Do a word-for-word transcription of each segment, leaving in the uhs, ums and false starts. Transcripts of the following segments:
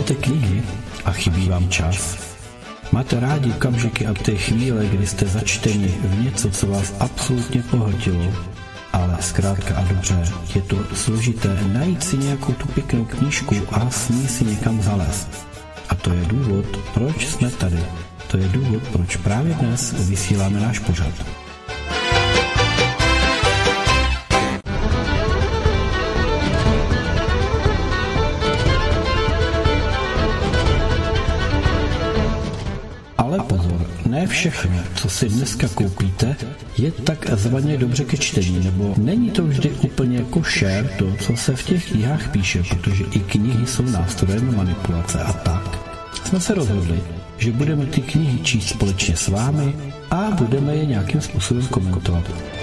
milujete knihy a chybí vám čas? Máte rádi okamžiky a ty chvíle, kdy jste začteni v něco, co vás absolutně pohltilo, ale zkrátka a dobře, je to složité najít si nějakou tu pěknou knížku a s ní si někam zalézt. A to je důvod, proč jsme tady. To je důvod, proč právě dnes vysíláme náš pořad. Ale pozor, ne všechno, co si dneska koupíte, je takzvaně dobře ke čtení, nebo není to vždy úplně košer to, co se v těch knihách píše, protože i knihy jsou nástrojem manipulace a tak. Jsme se rozhodli, že budeme ty knihy číst společně s vámi a budeme je nějakým způsobem komentovat.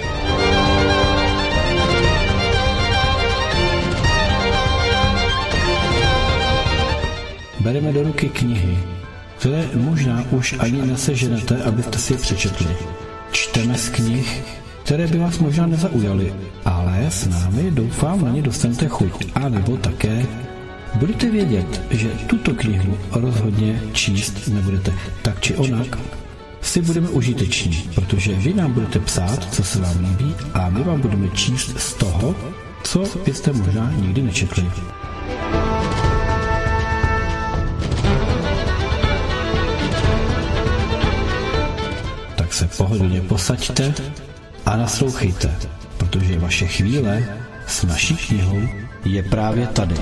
Bereme do ruky knihy, které možná už ani neseženete, abyste si je přečetli. Čteme z knih, které by vás možná nezaujaly, ale s námi doufám na ně dostanete chuť. A nebo také budete vědět, že tuto knihu rozhodně číst nebudete. Tak či onak si budeme užiteční, protože vy nám budete psát, co se vám líbí, a my vám budeme číst z toho, co byste možná nikdy nečetli. Tak se pohodlně posaďte a naslouchejte, protože vaše chvíle s naší knihou je právě tady.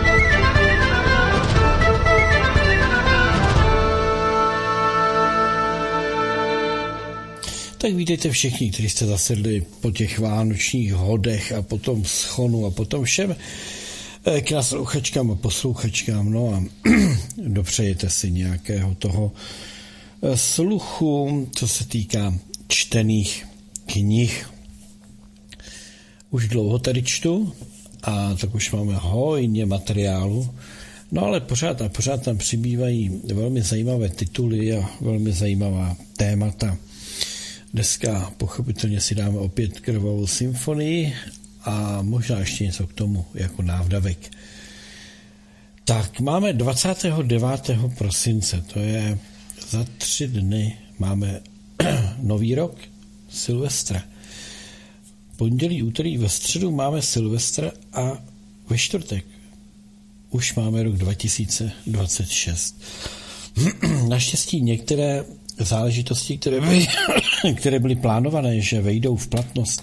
Tak vítejte všichni, kteří jste zasedli po těch vánočních hodech a potom schonu a potom všem k naslouchačkám a posluchačkám. No a dopřejete si nějakého toho sluchu, co se týká čtených knih. Už dlouho tady čtu a tak už máme hojně materiálu, no ale pořád a pořád tam přibývají velmi zajímavé tituly a velmi zajímavá témata. Dneska pochopitelně si dáme opět Krvavou symfonii a možná ještě něco k tomu jako návdavek. Tak máme dvacátého devátého prosince, to je za tři dny, máme nový rok, Silvestra. Pondělí, úterý, ve středu máme Silvestra a ve čtvrtek už máme rok dva tisíce dvacet šest. Naštěstí některé záležitosti, které byly, které byly plánované, že vejdou v platnost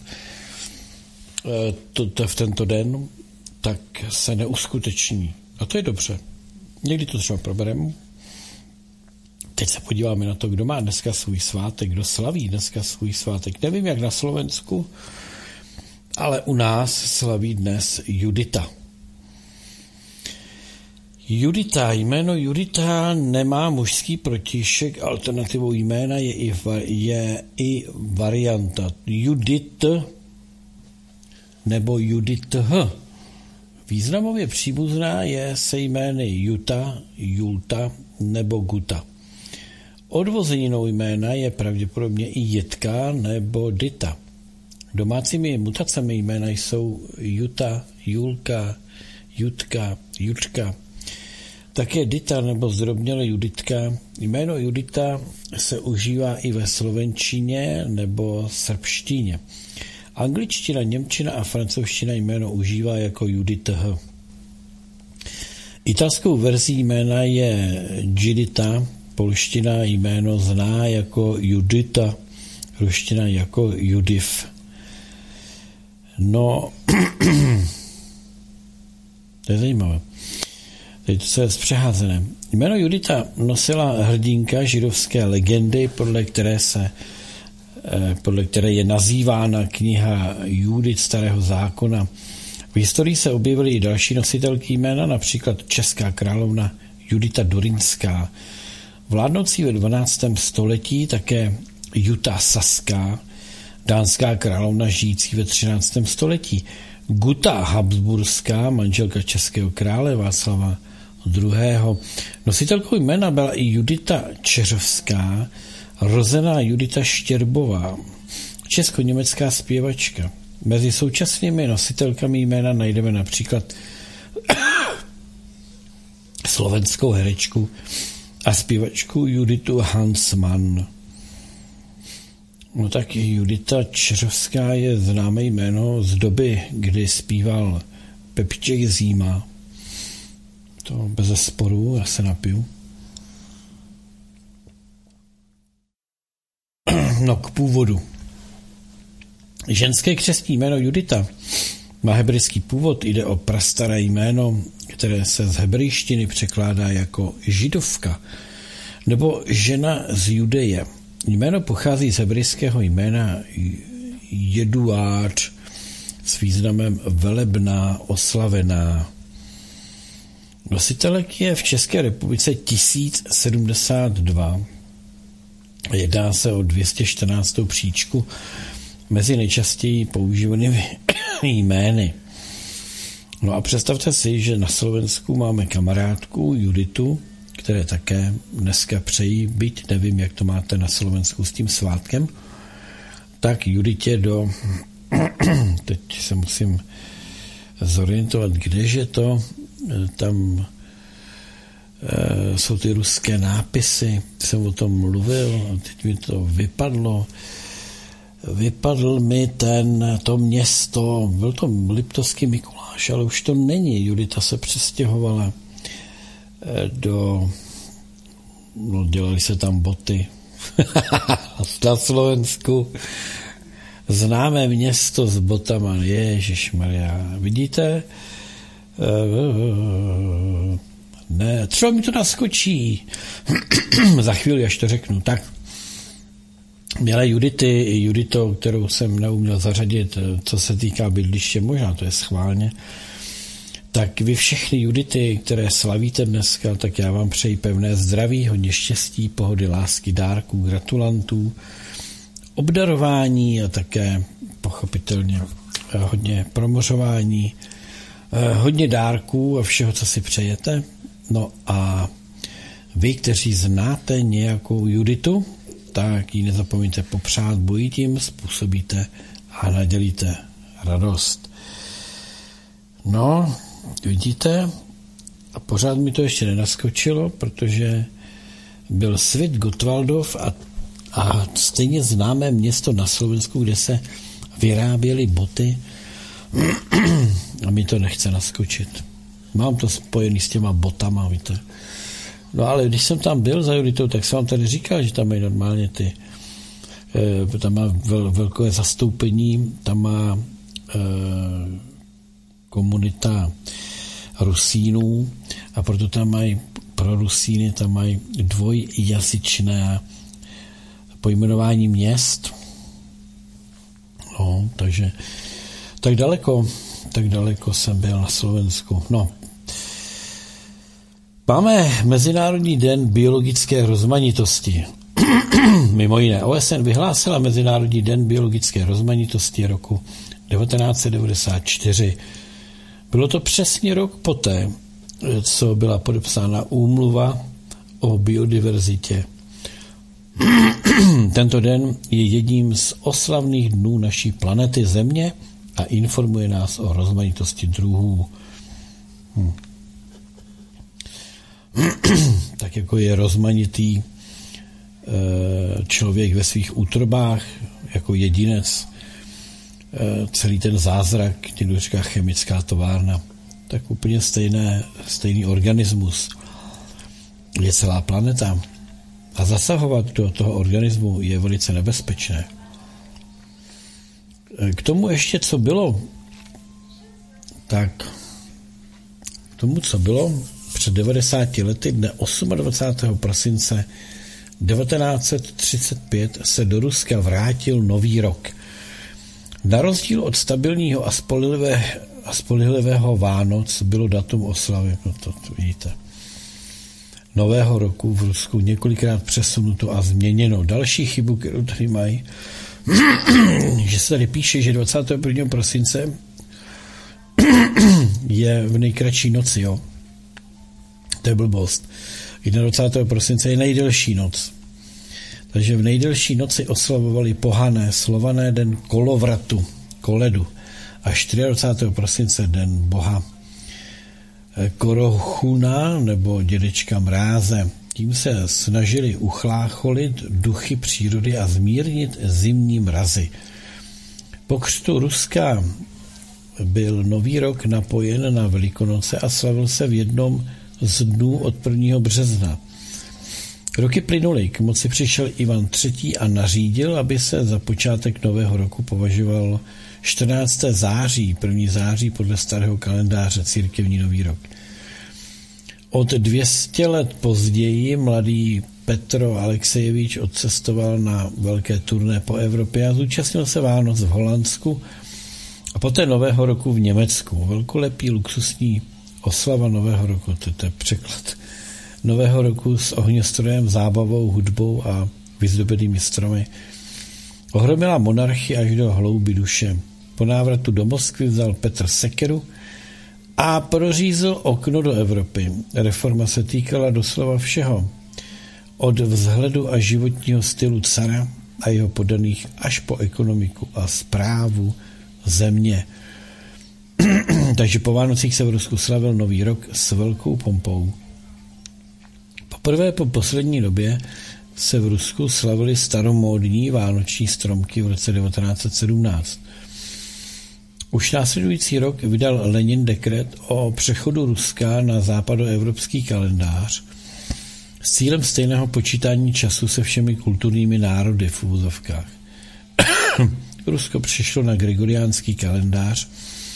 to, to v tento den, tak se neuskuteční. A to je dobře. Někdy to třeba probereme. Teď se podíváme na to, kdo má dneska svůj svátek, kdo slaví dneska svůj svátek. Nevím, jak na Slovensku, ale u nás slaví dnes Judita. Judita, jméno Judita nemá mužský protišek, alternativou jména je i, je i varianta Judit nebo Judith. Významově příbuzná je se jmény Juta, Julta nebo Guta. Odvozeninou jména je pravděpodobně i Jitka nebo Dita. Domácími mutacemi jména jsou Juta, Julka, Jutka, Jučka. Také Dita nebo zdrobněle Juditka. Jméno Judita se užívá i ve slovenštině nebo srbštině. Angličtina, němčina a francouzština jméno užívá jako Judith. Italskou verzí jména je Judita, polština jméno zná jako Judita, ruština jako Judith. No, to je zajímavé. Teď to je zpřeházené. Jméno Judita nosila hrdinka židovské legendy, podle které, se, podle které je nazývána kniha Judit starého zákona. V historii se objevily i další nositelky jména, například česká královna Judita Durinská. Vládnoucí ve dvanáctém století také Juta Saská, dánská královna žijící ve třináctém století. Guta Habsburská, manželka českého krále Václava druhého. Nositelkou jména byla i Judita Čeřovská, rozená Judita Štěrbová, česko-německá zpěvačka. Mezi současnými nositelkami jména najdeme například slovenskou herečku a zpěvačku Juditu Hansmann. No tak Judita Čeřovská je známé jméno z doby, kdy zpíval Pepíček Zima. To bez sporu, já se napiju. No k původu. Ženské křestní jméno Judita má hebrejský původ, jde o prastaré jméno, které se z hebrejštiny překládá jako židovka nebo žena z Judeje. Jméno pochází z hebrejského jména Jeduář s významem velebná, oslavená. Nositelek je v České republice tisíc sedmdesát dva. Jedná se o dvě stě čtrnáctou příčku mezi nejčastěji používanými jmény. No a představte si, že na Slovensku máme kamarádku Juditu, které také dneska přejí, byť nevím, jak to máte na Slovensku s tím svátkem, tak Juditě do... teď se musím zorientovat, kdeže to, tam e, jsou ty ruské nápisy, jsem o tom mluvil, a teď mi to vypadlo, vypadl mi ten, to město, byl to Liptovský Mikuláš, ale už to není, Judita se přestěhovala do, no dělali se tam boty na Slovensku, známé město s botama, ježišmarja, vidíte? Ne, třeba mi to naskočí. Za chvíli, až to řeknu. Tak, měla Judity, Judito, kterou jsem neuměl zařadit, co se týká bydliště, možná to je schválně, tak vy všechny Judity, které slavíte dneska, tak já vám přeji pevné zdraví, hodně štěstí, pohody, lásky, dárků, gratulantů, obdarování a také pochopitelně hodně promořování, hodně dárků a všeho, co si přejete. No a vy, kteří znáte nějakou Juditu, tak ji nezapomeňte popřát, bojí tím způsobíte a nadělíte radost. No, vidíte, a pořád mi to ještě nenaskočilo, protože byl Svit Gottwaldov a, a stejně známé město na Slovensku, kde se vyráběly boty a mi to nechce naskočit. Mám to spojený s těma botama, víte. No ale když jsem tam byl za Juditou, tak jsem vám tady říkal, že tam mají normálně ty, e, tam má vel, velké zastoupení, tam má e, komunita Rusínů a proto tam mají, pro Rusíny tam mají dvojjazyčné pojmenování měst. No, takže tak daleko, tak daleko jsem byl na Slovensku. No. Máme Mezinárodní den biologické rozmanitosti. Mimo jiné, O S N vyhlásila Mezinárodní den biologické rozmanitosti roku devatenáct set devadesát čtyři. Bylo to přesně rok poté, co byla podepsána úmluva o biodiverzitě. Tento den je jedním z oslavných dnů naší planety Země a informuje nás o rozmanitosti druhů. Hm. Tak jako je rozmanitý člověk ve svých útrobách jako jedinec, celý ten zázrak, někdo říká chemická továrna, tak úplně stejné, stejný organismus je celá planeta. A zasahovat do toho organismu je velice nebezpečné. K tomu ještě, co bylo, tak k tomu, co bylo před devadesáti lety, dne dvacátého osmého prosince devatenáct set třicet pět se do Ruska vrátil nový rok. Na rozdíl od stabilního a spolehlivého, a spolehlivého Vánoc bylo datum oslavy, no to, to vidíte, nového roku v Rusku několikrát přesunuto a změněno. Další chybu, kterou tady mají, že se tady píše, že dvacátého prvního prosince je v nejkratší noci, jo. To je blbost. dvacátého prvního prosince je nejdelší noc. Takže v nejdelší noci oslavovali pohané Slované den kolovratu, koledu a dvacátého čtvrtého prosince den boha Korochuna nebo dědečka Mráze. Tím se snažili uchlácholit duchy přírody a zmírnit zimní mrazy. Po křtu Ruska byl Nový rok napojen na Velikonoce a slavil se v jednom z dnů od prvního března. Roky plynuly, k moci přišel Ivan třetí. a nařídil, aby se za počátek nového roku považoval čtrnáctého září, první září podle starého kalendáře, církevní Nový rok. Od dvě stě let později mladý Petro Alexejevič odcestoval na velké turné po Evropě a zúčastnil se Vánoc v Holandsku a poté Nového roku v Německu. Velkolepý luxusní oslava Nového roku, to je překlad Nového roku s ohňostrojem, zábavou, hudbou a vyzdobenými stromy, ohromila monarchii až do hloubi duše. Po návratu do Moskvy vzal Petr sekeru a prořízl okno do Evropy. Reforma se týkala doslova všeho. Od vzhledu a životního stylu cara a jeho poddaných až po ekonomiku a správu země. Takže po Vánocích se v Rusku slavil Nový rok s velkou pompou. Poprvé po poslední době se v Rusku slavily staromódní vánoční stromky v roce devatenáct set sedmnáct. Už následující rok vydal Lenin dekret o přechodu Ruska na západoevropský kalendář s cílem stejného počítání času se všemi kulturními národy v uvozovkách. Rusko přešlo na gregoriánský kalendář,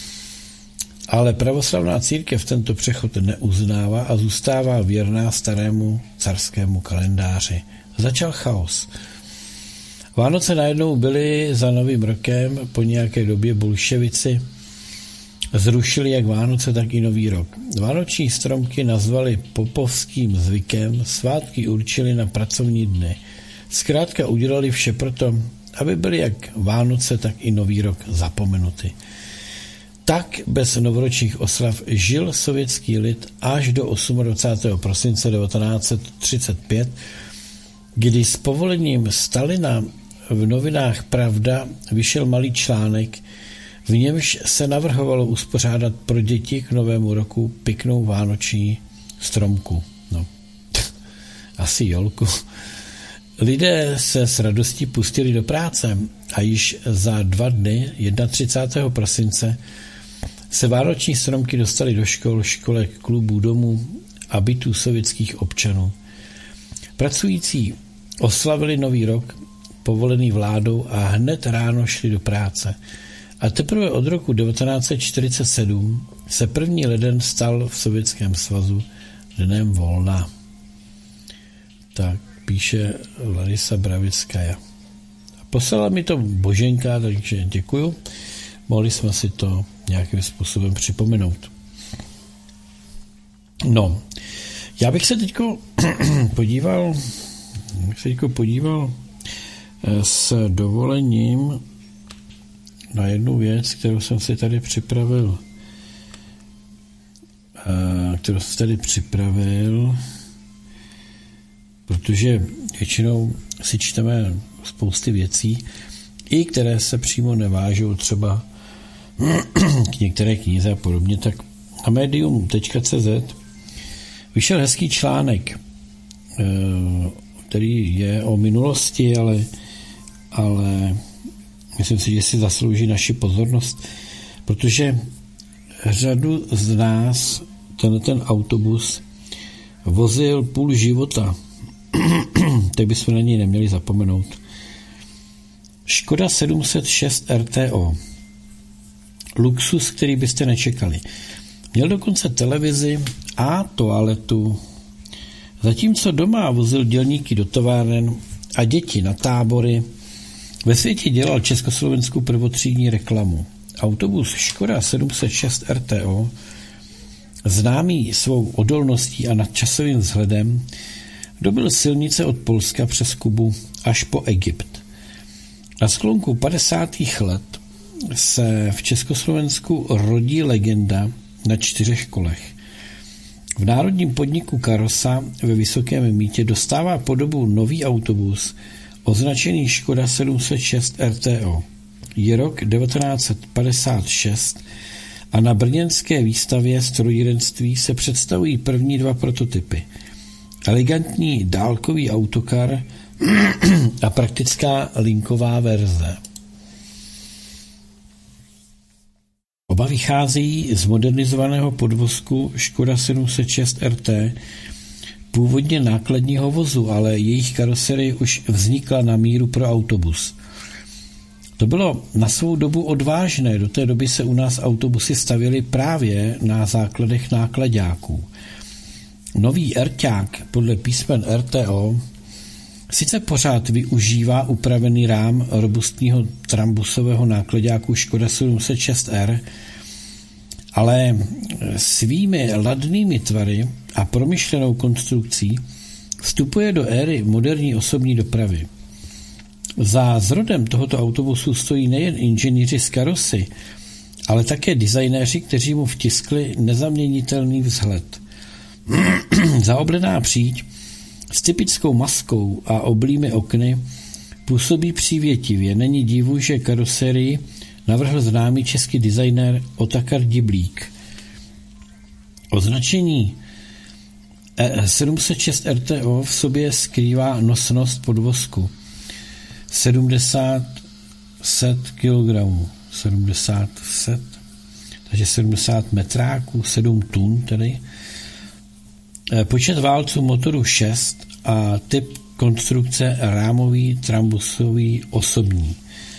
ale pravoslavná církev tento přechod neuznává a zůstává věrná starému carskému kalendáři. Začal chaos. Vánoce najednou byly za Novým rokem, po nějaké době bolševici zrušili jak Vánoce, tak i Nový rok. Vánoční stromky nazvali popovským zvykem, svátky určili na pracovní dny. Zkrátka udělali vše proto, aby byly jak Vánoce, tak i Nový rok zapomenuty. Tak bez novoročních oslav žil sovětský lid až do dvacátého osmého prosince devatenáct set třicet pět, kdy s povolením Stalina v novinách Pravda vyšel malý článek, v němž se navrhovalo uspořádat pro děti k Novému roku pěknou vánoční stromku. No, asi jolku. Lidé se s radostí pustili do práce a již za dva dny, třicátého prvního prosince, se vánoční stromky dostaly do škol, školek, klubů, domů a bytů sovětských občanů. Pracující oslavili Nový rok, povolený vládou, a hned ráno šli do práce. A teprve od roku devatenáct set čtyřicet sedm se první leden stal v Sovětském svazu dnem volna. Tak píše Larisa Bravickaja. Poslala mi to Boženka, takže děkuju. Mohli jsme si to nějakým způsobem připomenout. No, já bych se teďko podíval, bych se teďko podíval s dovolením na jednu věc, kterou jsem si tady připravil, kterou jsem tady připravil, protože většinou si čteme spousty věcí, i které se přímo nevážou třeba k některé knize a podobně, tak na medium tečka cé zet vyšel hezký článek, který je o minulosti, ale, ale myslím si, že si zaslouží naši pozornost, protože řadu z nás ten, ten autobus vozil půl života, tak bychom na něj neměli zapomenout. Škoda sedm set šest R T O. Luxus, který byste nečekali. Měl dokonce televizi a toaletu. Zatímco doma vozil dělníky do továren a děti na tábory, ve světě dělal československou prvotřídní reklamu. Autobus Škoda sedm set šest R T O, známý svou odolností a nadčasovým vzhledem, dobyl silnice od Polska přes Kubu až po Egypt. Na sklonku padesátých let se v Československu rodí legenda na čtyřech kolech. V národním podniku Karosa ve Vysokém Mýtě dostává podobu nový autobus označený Škoda sedm set šest R T O. Je rok devatenáct set padesát šest a na brněnské výstavě strojírenství se představují první dva prototypy. Elegantní dálkový autokar a praktická linková verze. Oba vycházejí z modernizovaného podvozku Škoda sedm set šest R T, původně nákladního vozu, ale jejich karoserie už vznikla na míru pro autobus. To bylo na svou dobu odvážné, do té doby se u nás autobusy stavěly právě na základech nákladáků. Nový Rťák podle písmen R T O sice pořád využívá upravený rám robustního trambusového nákladáku Škoda sedm set šest R, ale svými ladnými tvary a promyšlenou konstrukcí vstupuje do éry moderní osobní dopravy. Za zrodem tohoto autobusu stojí nejen inženýři z karosy, ale také designéři, kteří mu vtiskli nezaměnitelný vzhled. Zaoblená příď s typickou maskou a oblými okny působí přívětivě. Není divu, že karoserii navrhl známý český designér Otakar Diblík. Označení sedm set šest R T O v sobě skrývá nosnost podvozku sedmdesát set kilogramů, sedmdesát set, takže sedmdesát metráků, sedm tun tedy. Počet válců motoru šest a typ konstrukce rámový, trambusový, osobní.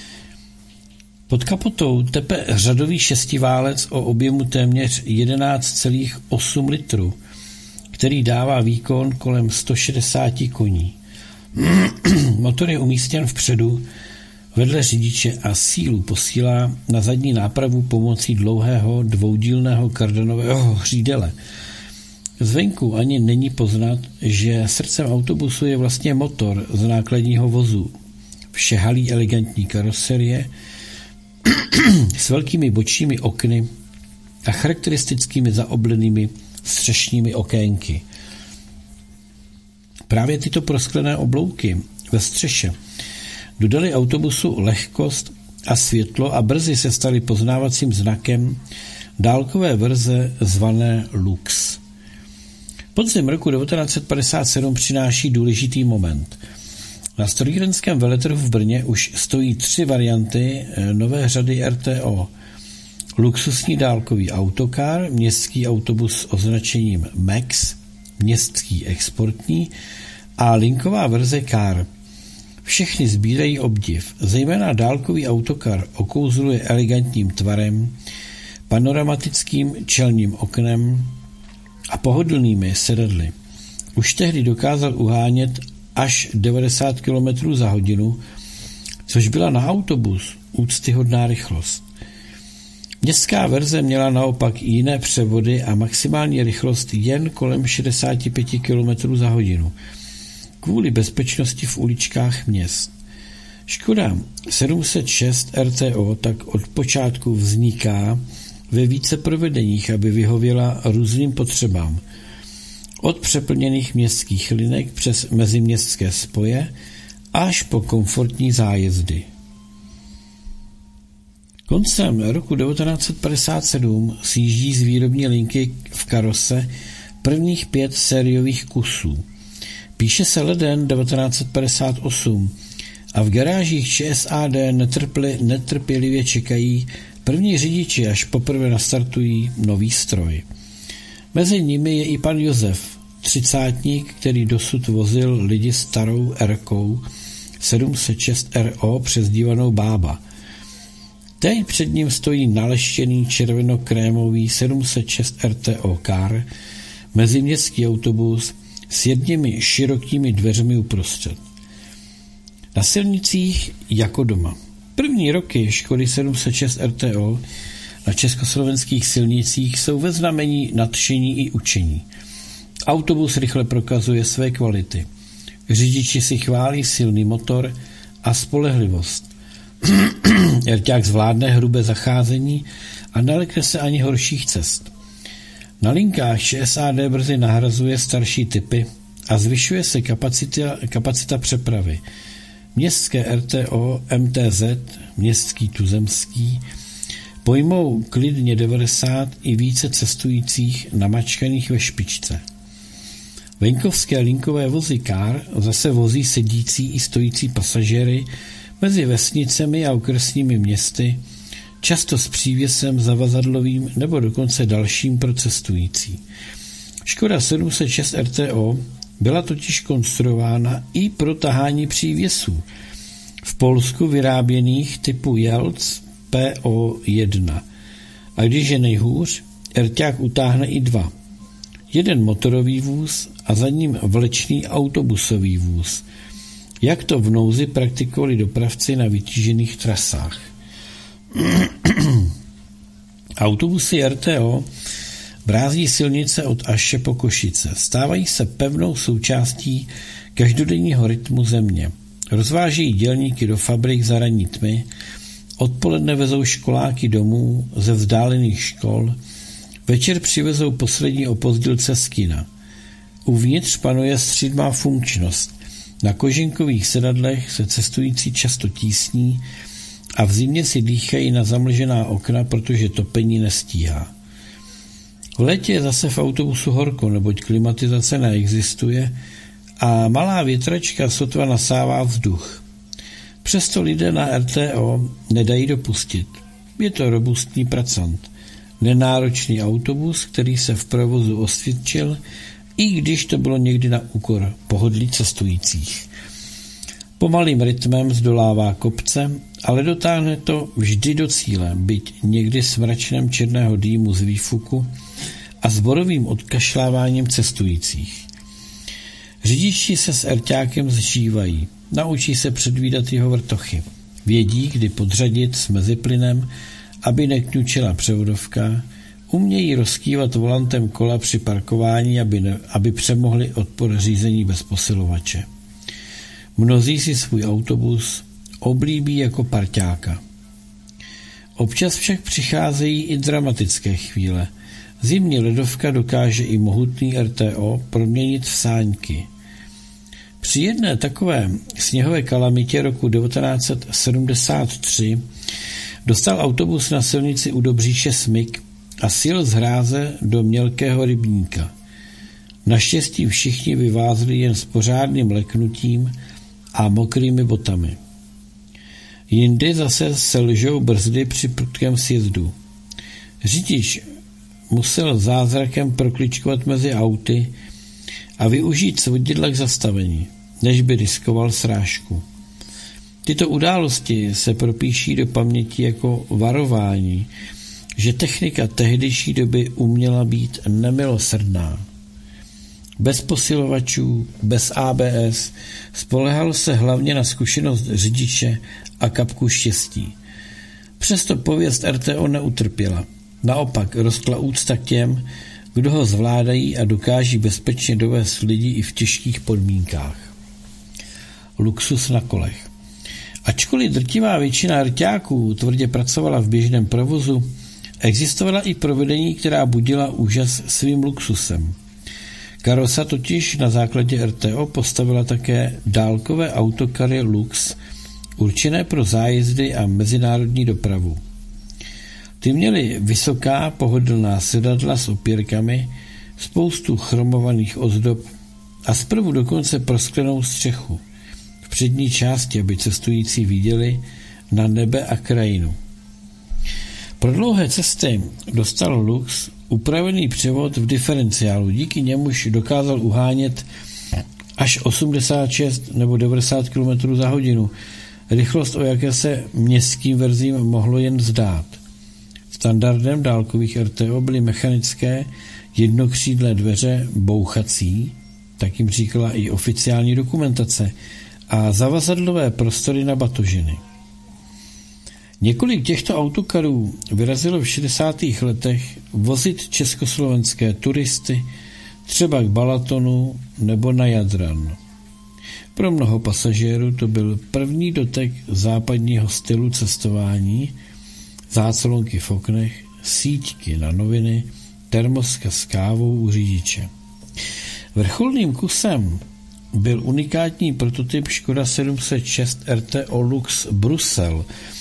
Pod kapotou tepe řadový šestiválec o objemu téměř jedenáct celá osm litru, který dává výkon kolem sto šedesát koní. Motor je umístěn vpředu vedle řidiče a sílu posílá na zadní nápravu pomocí dlouhého dvoudílného kardanového hřídele. Zvenku ani není poznat, že srdcem autobusu je vlastně motor z nákladního vozu. Všehalý elegantní karoserie s velkými bočními okny a charakteristickými zaoblenými střešními okénky. Právě tyto prosklené oblouky ve střeše dodaly autobusu lehkost a světlo a brzy se staly poznávacím znakem dálkové verze zvané Lux. Podzim roku devatenáct set padesát sedm přináší důležitý moment. Na strojírenském veletrhu v Brně už stojí tři varianty nové řady R T O. Luxusní dálkový autokar, městský autobus s označením Max, městský exportní a linková verze Car. Všechny sbírají obdiv. Zejména dálkový autokar okouzluje elegantním tvarem, panoramatickým čelním oknem a pohodlnými sedadly. Už tehdy dokázal uhánět až devadesát kilometrů za hodinu, což byla na autobus úctyhodná rychlost. Městská verze měla naopak jiné převody a maximální rychlost jen kolem šedesát pět kilometrů za hodinu. Kvůli bezpečnosti v uličkách měst. Škoda sedm set šest R T O tak od počátku vzniká ve více provedeních, aby vyhověla různým potřebám. Od přeplněných městských linek přes meziměstské spoje až po komfortní zájezdy. Koncem roku devatenáct set padesát sedm sjíždí z výrobní linky v karose prvních pět sériových kusů. Píše se leden devatenáct set padesát osm a v garážích ČSAD netrpli, netrpělivě čekají první řidiči, až poprvé nastartují nový stroj. Mezi nimi je i pan Josef, třicátník, který dosud vozil lidi starou R-kou sedm set šest R O přezdívanou Bába. Teď před ním stojí naleštěný červenokrémový sedm set šest R T O Car, meziměstský autobus s jedněmi širokými dveřmi uprostřed. Na silnicích jako doma. První roky Škody sedm set šest R T O na československých silnicích jsou ve znamení nadšení i učení. Autobus rychle prokazuje své kvality. Řidiči si chválí silný motor a spolehlivost. Rťák zvládne hrubé zacházení a nelekne se ani horších cest. Na linkách ČSAD brzy nahrazuje starší typy a zvyšuje se kapacita, kapacita přepravy. Městské R T O M T Z, městský tuzemský, pojmou klidně devadesát i více cestujících namačkaných ve špičce. Venkovské linkové vozy kár zase vozí sedící i stojící pasažéry mezi vesnicemi a okresními městy, často s přívěsem zavazadlovým nebo dokonce dalším pro cestující. Škoda sedm set šest R T O byla totiž konstruována i pro tahání přívěsů, v Polsku vyráběných typu Jelc P O jedna. A když je nejhůř, rťák utáhne i dva. Jeden motorový vůz a za ním vlečný autobusový vůz. Jak to v nouzi praktikovali dopravci na vytížených trasách. Autobusy R T O brází silnice od Aše po Košice. Stávají se pevnou součástí každodenního rytmu země. Rozvážejí dělníky do fabrik za ranní tmy, odpoledne vezou školáky domů ze vzdálených škol, večer přivezou poslední opozdělce z kina. Uvnitř panuje střídmá funkčnost. Na koženkových sedadlech se cestující často tísní a v zimě si dýchají na zamlžená okna, protože topení nestíhá. V létě je zase v autobusu horko, neboť klimatizace neexistuje a malá větračka sotva nasává vzduch. Přesto lidé na R T O nedají dopustit. Je to robustní pracant. Nenáročný autobus, který se v provozu osvědčil, i když to bylo někdy na úkor pohodlí cestujících. Pomalým rytmem zdolává kopce, ale dotáhne to vždy do cíle, byť někdy s mračnem černého dýmu z výfuku a zborovým odkašláváním cestujících. Řidiči se s erťákem zžívají, naučí se předvídat jeho vrtochy. Vědí, kdy podřadit s meziplynem, aby nekňučila převodovka, umějí rozkývat volantem kola při parkování, aby, ne, aby přemohli odpor řízení bez posilovače. Mnozí si svůj autobus oblíbí jako parťáka. Občas však přicházejí i dramatické chvíle. Zimní ledovka dokáže i mohutný R T O proměnit v sáňky. Při jedné takové sněhové kalamitě roku devatenáct set sedmdesát tři dostal autobus na silnici u Dobříše smyk a sjel z hráze do mělkého rybníka. Naštěstí všichni vyvázli jen s pořádným leknutím a mokrými botami. Jindy zase selžou brzdy při prudkém sjezdu. Řidič musel zázrakem prokličkovat mezi auty a využít svodidla k zastavení, než by riskoval srážku. Tyto události se propíší do paměti jako varování, že technika tehdejší doby uměla být nemilosrdná. Bez posilovačů, bez A B S, spolehalo se hlavně na zkušenost řidiče a kapku štěstí. Přesto pověst R T O neutrpěla. Naopak rostla úcta k těm, kdo ho zvládají a dokáží bezpečně dovést lidi i v těžkých podmínkách. Luxus na kolech. Ačkoliv drtivá většina rťáků tvrdě pracovala v běžném provozu, existovala i provedení, která budila úžas svým luxusem. Karosa totiž na základě R T O postavila také dálkové autokary Lux, určené pro zájezdy a mezinárodní dopravu. Ty měly vysoká pohodlná sedadla s opěrkami, spoustu chromovaných ozdob a zprvu dokonce prosklenou střechu. V přední části, aby cestující viděli na nebe a krajinu. Pro dlouhé cesty dostal Lux upravený převod v diferenciálu, díky němuž dokázal uhánět až osmdesát šest nebo devadesát kilometrů za hodinu, rychlost, o jaké se městským verzím mohlo jen zdát. Standardem dálkových R T O byly mechanické jednokřídlé dveře bouchací, tak jim říkala i oficiální dokumentace, a zavazadlové prostory na batožiny. Několik těchto autokarů vyrazilo v šedesátých letech vozit československé turisty třeba k Balatonu nebo na Jadran. Pro mnoho pasažérů to byl první dotek západního stylu cestování, záclonky v oknech, síťky na noviny, termoska s kávou u řidiče. Vrcholným kusem byl unikátní prototyp Škoda sedm set šest R T O Lux Brusel,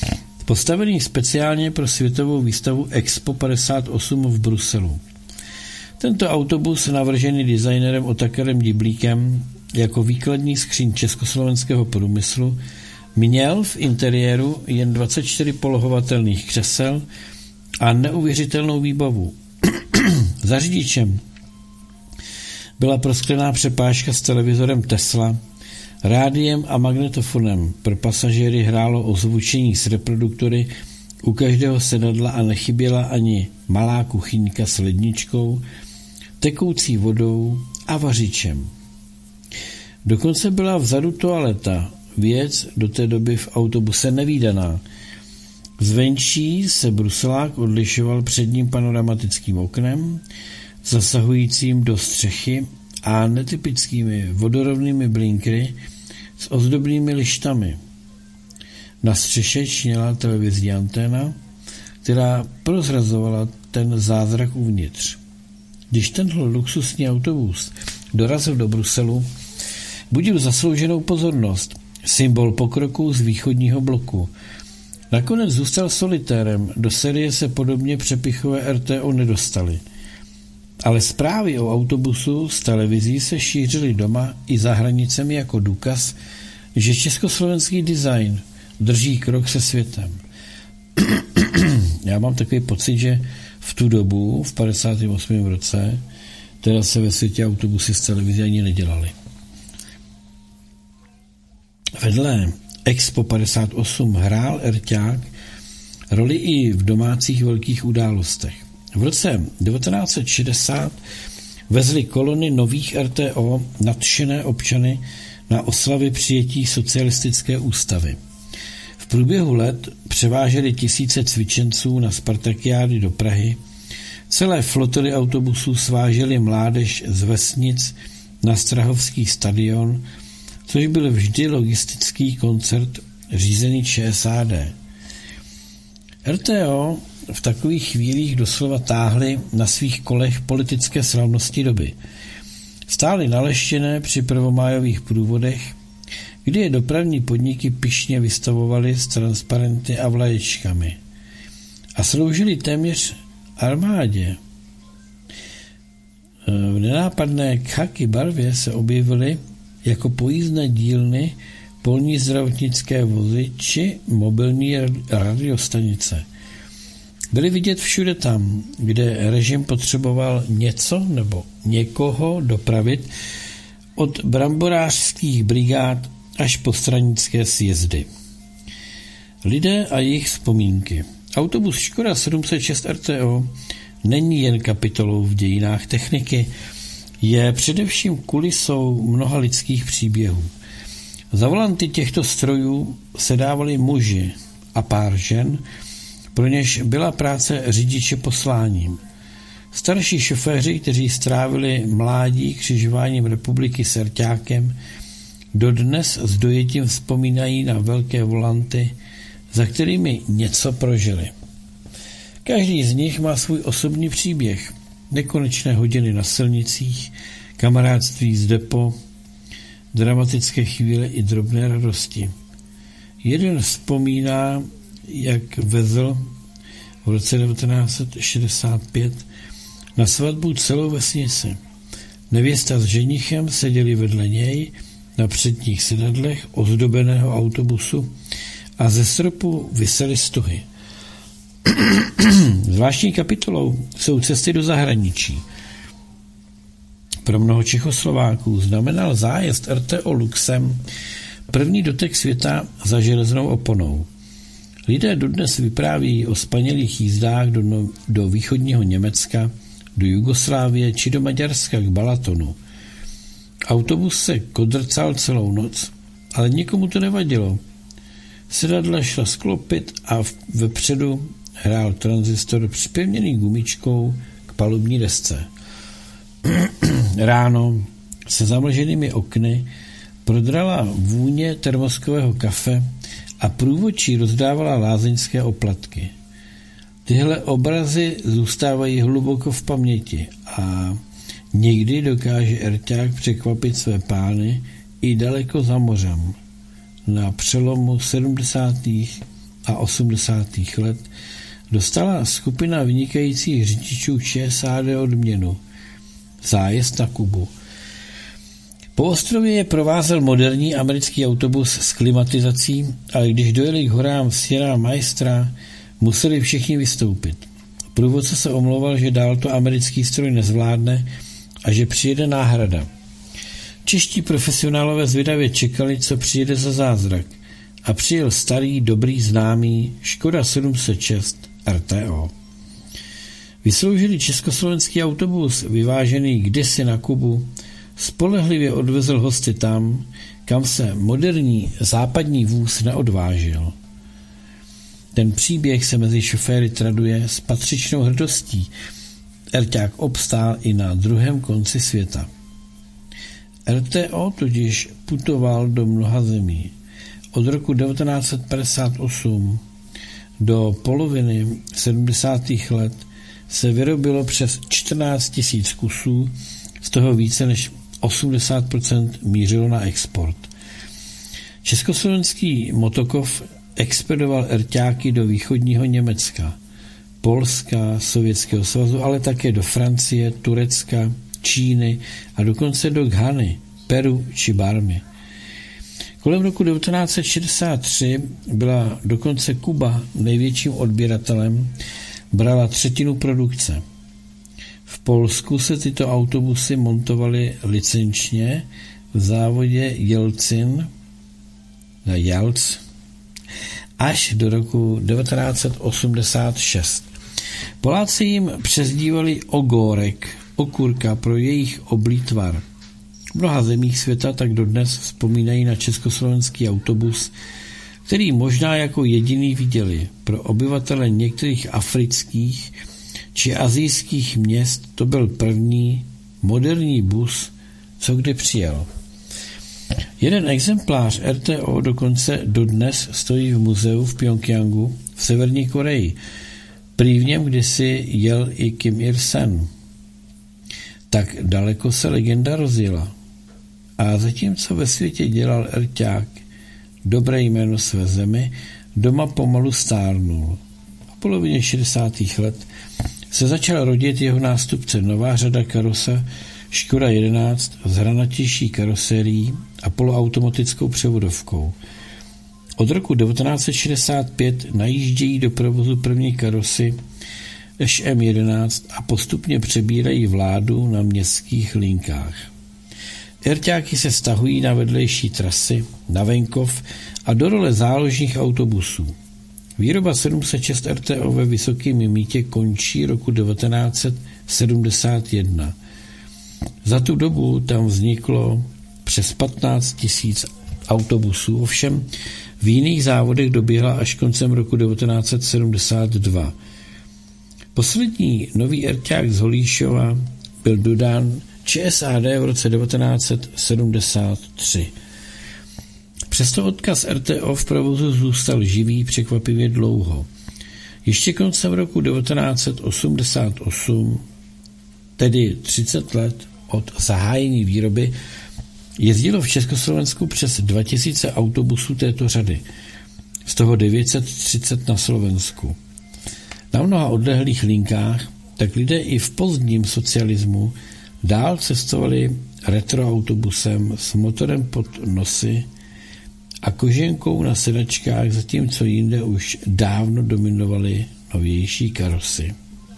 postavený speciálně pro světovou výstavu Expo padesát osm v Bruselu. Tento autobus, navržený designerem Otakarem Diblíkem jako výkladní skříň československého průmyslu, měl v interiéru jen dvacet čtyři polohovatelných křesel a neuvěřitelnou výbavu. Za řidičem byla prosklená přepážka s televizorem Tesla, rádiem a magnetofonem. Pro pasažéry hrálo ozvučení s reproduktory u každého sedadla a nechyběla ani malá kuchyňka s ledničkou, tekoucí vodou a vařičem. Dokonce byla vzadu toaleta, věc do té doby v autobuse nevídaná. Zvenčí se bruselák odlišoval předním panoramatickým oknem, zasahujícím do střechy a netypickými vodorovnými blinkry s ozdobnými lištami. Na střeše čněla televizní anténa, která prozrazovala ten zázrak uvnitř. Když tenhle luxusní autobus dorazil do Bruselu, budil zaslouženou pozornost, symbol pokroku z východního bloku. Nakonec zůstal solitérem, do série se podobně přepichové R T O nedostaly. Ale zprávy o autobusu z televizí se šířily doma i za hranicemi jako důkaz, že československý design drží krok se světem. Já mám takový pocit, že v tu dobu, v padesátém osmém roce, teda se ve světě autobusy z televizí ani nedělaly. Vedle Expo padesát osm hrál Erťák roli i v domácích velkých událostech. V roce devatenáct set šedesát vezli kolony nových R T O nadšené občany na oslavy přijetí socialistické ústavy. V průběhu let převáželi tisíce cvičenců na Spartakiády do Prahy, celé flotily autobusů svážely mládež z vesnic na Strahovský stadion, což byl vždy logistický koncert řízený Č S A D. R T O v takových chvílích doslova táhly na svých kolech politické slavnosti doby. Stály naleštěné při prvomájových průvodech, kdy je dopravní podniky pyšně vystavovaly s transparenty a vlaječkami. A sloužili téměř armádě. V nenápadné khaki barvě se objevily jako pojízdné dílny polní zdravotnické vozy či mobilní radiostanice. Byly vidět všude tam, kde režim potřeboval něco nebo někoho dopravit, od bramborářských brigád až po stranické sjezdy. Lidé a jejich vzpomínky. Autobus Škoda sedm set šest R T O není jen kapitolou v dějinách techniky, je především kulisou mnoha lidských příběhů. Za volanty těchto strojů sedávali muži a pár žen, pro něž byla práce řidiče posláním. Starší šoféři, kteří strávili mládí křižováním republiky s Erťákem, dodnes s dojetím vzpomínají na velké volanty, za kterými něco prožili. Každý z nich má svůj osobní příběh. Nekonečné hodiny na silnicích, kamarádství z depo, dramatické chvíle i drobné radosti. Jeden vzpomíná, jak vezl v roce devatenáct set šedesát pět na svatbu celou vesnici. Nevěsta s ženichem seděli vedle něj na předních sedadlech ozdobeného autobusu a ze stropu visely stuhy. Zvláštní kapitolou jsou cesty do zahraničí. Pro mnoho Čechoslováků znamenal zájezd R T O Luxem první dotek světa za železnou oponou. Lidé dodnes vypráví o spanělých jízdách do, no, do východního Německa, do Jugoslávie či do Maďarska k Balatonu. Autobus se kodrcal celou noc, ale nikomu to nevadilo. Sedadla šla sklopit a vepředu hrál tranzistor připevněný gumičkou k palubní desce. Ráno se zamlženými okny prodrala vůně termoskového kafe a průvodčí rozdávala lázeňské oplatky. Tyhle obrazy zůstávají hluboko v paměti a někdy dokáže Erťák překvapit své pány i daleko za mořem, na přelomu sedmdesátých a osmdesátých let dostala skupina vynikajících řidičů ČSAD odměnu zájezd na Kubu. Po ostrově je provázel moderní americký autobus s klimatizací, ale když dojeli k horám Sierra Maestra, museli všichni vystoupit. Průvodce se omlouval, že dál to americký stroj nezvládne a že přijede náhrada. Čeští profesionálové zvědavě čekali, co přijede za zázrak, a přijel starý, dobrý, známý Škoda sedm set šest R T O. Vysloužilý československý autobus, vyvážený kdysi na Kubu, spolehlivě odvezl hosty tam, kam se moderní západní vůz neodvážil. Ten příběh se mezi šoféry traduje s patřičnou hrdostí. Rťák obstál i na druhém konci světa. R T O totiž putoval do mnoha zemí. Od roku devatenáct set padesát osm do poloviny sedmdesátých let se vyrobilo přes čtrnáct tisíc kusů, z toho více než osmdesát procent mířilo na export. Československý Motokov expedoval rťáky do východního Německa, Polska, Sovětského svazu, ale také do Francie, Turecka, Číny a dokonce do Ghany, Peru či Barmy. Kolem roku devatenáct set šedesát tři byla dokonce Kuba největším odběratelem, brala třetinu produkce. V Polsku se tyto autobusy montovaly licenčně v závodě Jelcin na Jelc až do roku devatenáct set osmdesát šest. Poláci jim přezdívali ogórek, okurka pro jejich oblý tvar. V mnoha zemích světa tak dodnes vzpomínají na československý autobus, který možná jako jediný viděli. Pro obyvatele některých afrických či asijských měst to byl první moderní bus, co kdy přijel. Jeden exemplář R T O dokonce dodnes stojí v muzeu v Pjongjangu v Severní Koreji. Prý v něm kdysi jel i Kim Il-sen. Tak daleko se legenda rozjela. A zatímco ve světě dělal rťák dobré jméno své zemi, doma pomalu stárnul. V polovině šedesátých let se začal rodit jeho nástupce nová řada karosa Škoda jedenáct s hranatější karoserií a poloautomatickou převodovkou. Od roku devatenáct set šedesát pět najíždějí do provozu první karosy Š M jedenáct a postupně přebírají vládu na městských linkách. Rťáky se stahují na vedlejší trasy, na venkov a do role záložních autobusů. Výroba sedm set šest R T O ve Vysokém Mýtě končí roku devatenáct set sedmdesát jedna. Za tu dobu tam vzniklo přes patnáct tisíc autobusů, ovšem v jiných závodech doběhla až koncem roku devatenáct set sedmdesát dva. Poslední nový rťák z Holíšova byl dodán ČSAD v roce devatenáct set sedmdesát tři. Přesto odkaz R T O v provozu zůstal živý překvapivě dlouho. Ještě koncem roku devatenáct set osmdesát osm, tedy třicet let od zahájení výroby, jezdilo v Československu přes dva tisíce autobusů této řady, z toho devět set třicet na Slovensku. Na mnoha odlehlých linkách tak lidé i v pozdním socialismu dál cestovali retroautobusem s motorem pod nosy a koženkou na sedačkách, zatímco jinde už dávno dominovaly novější karosy.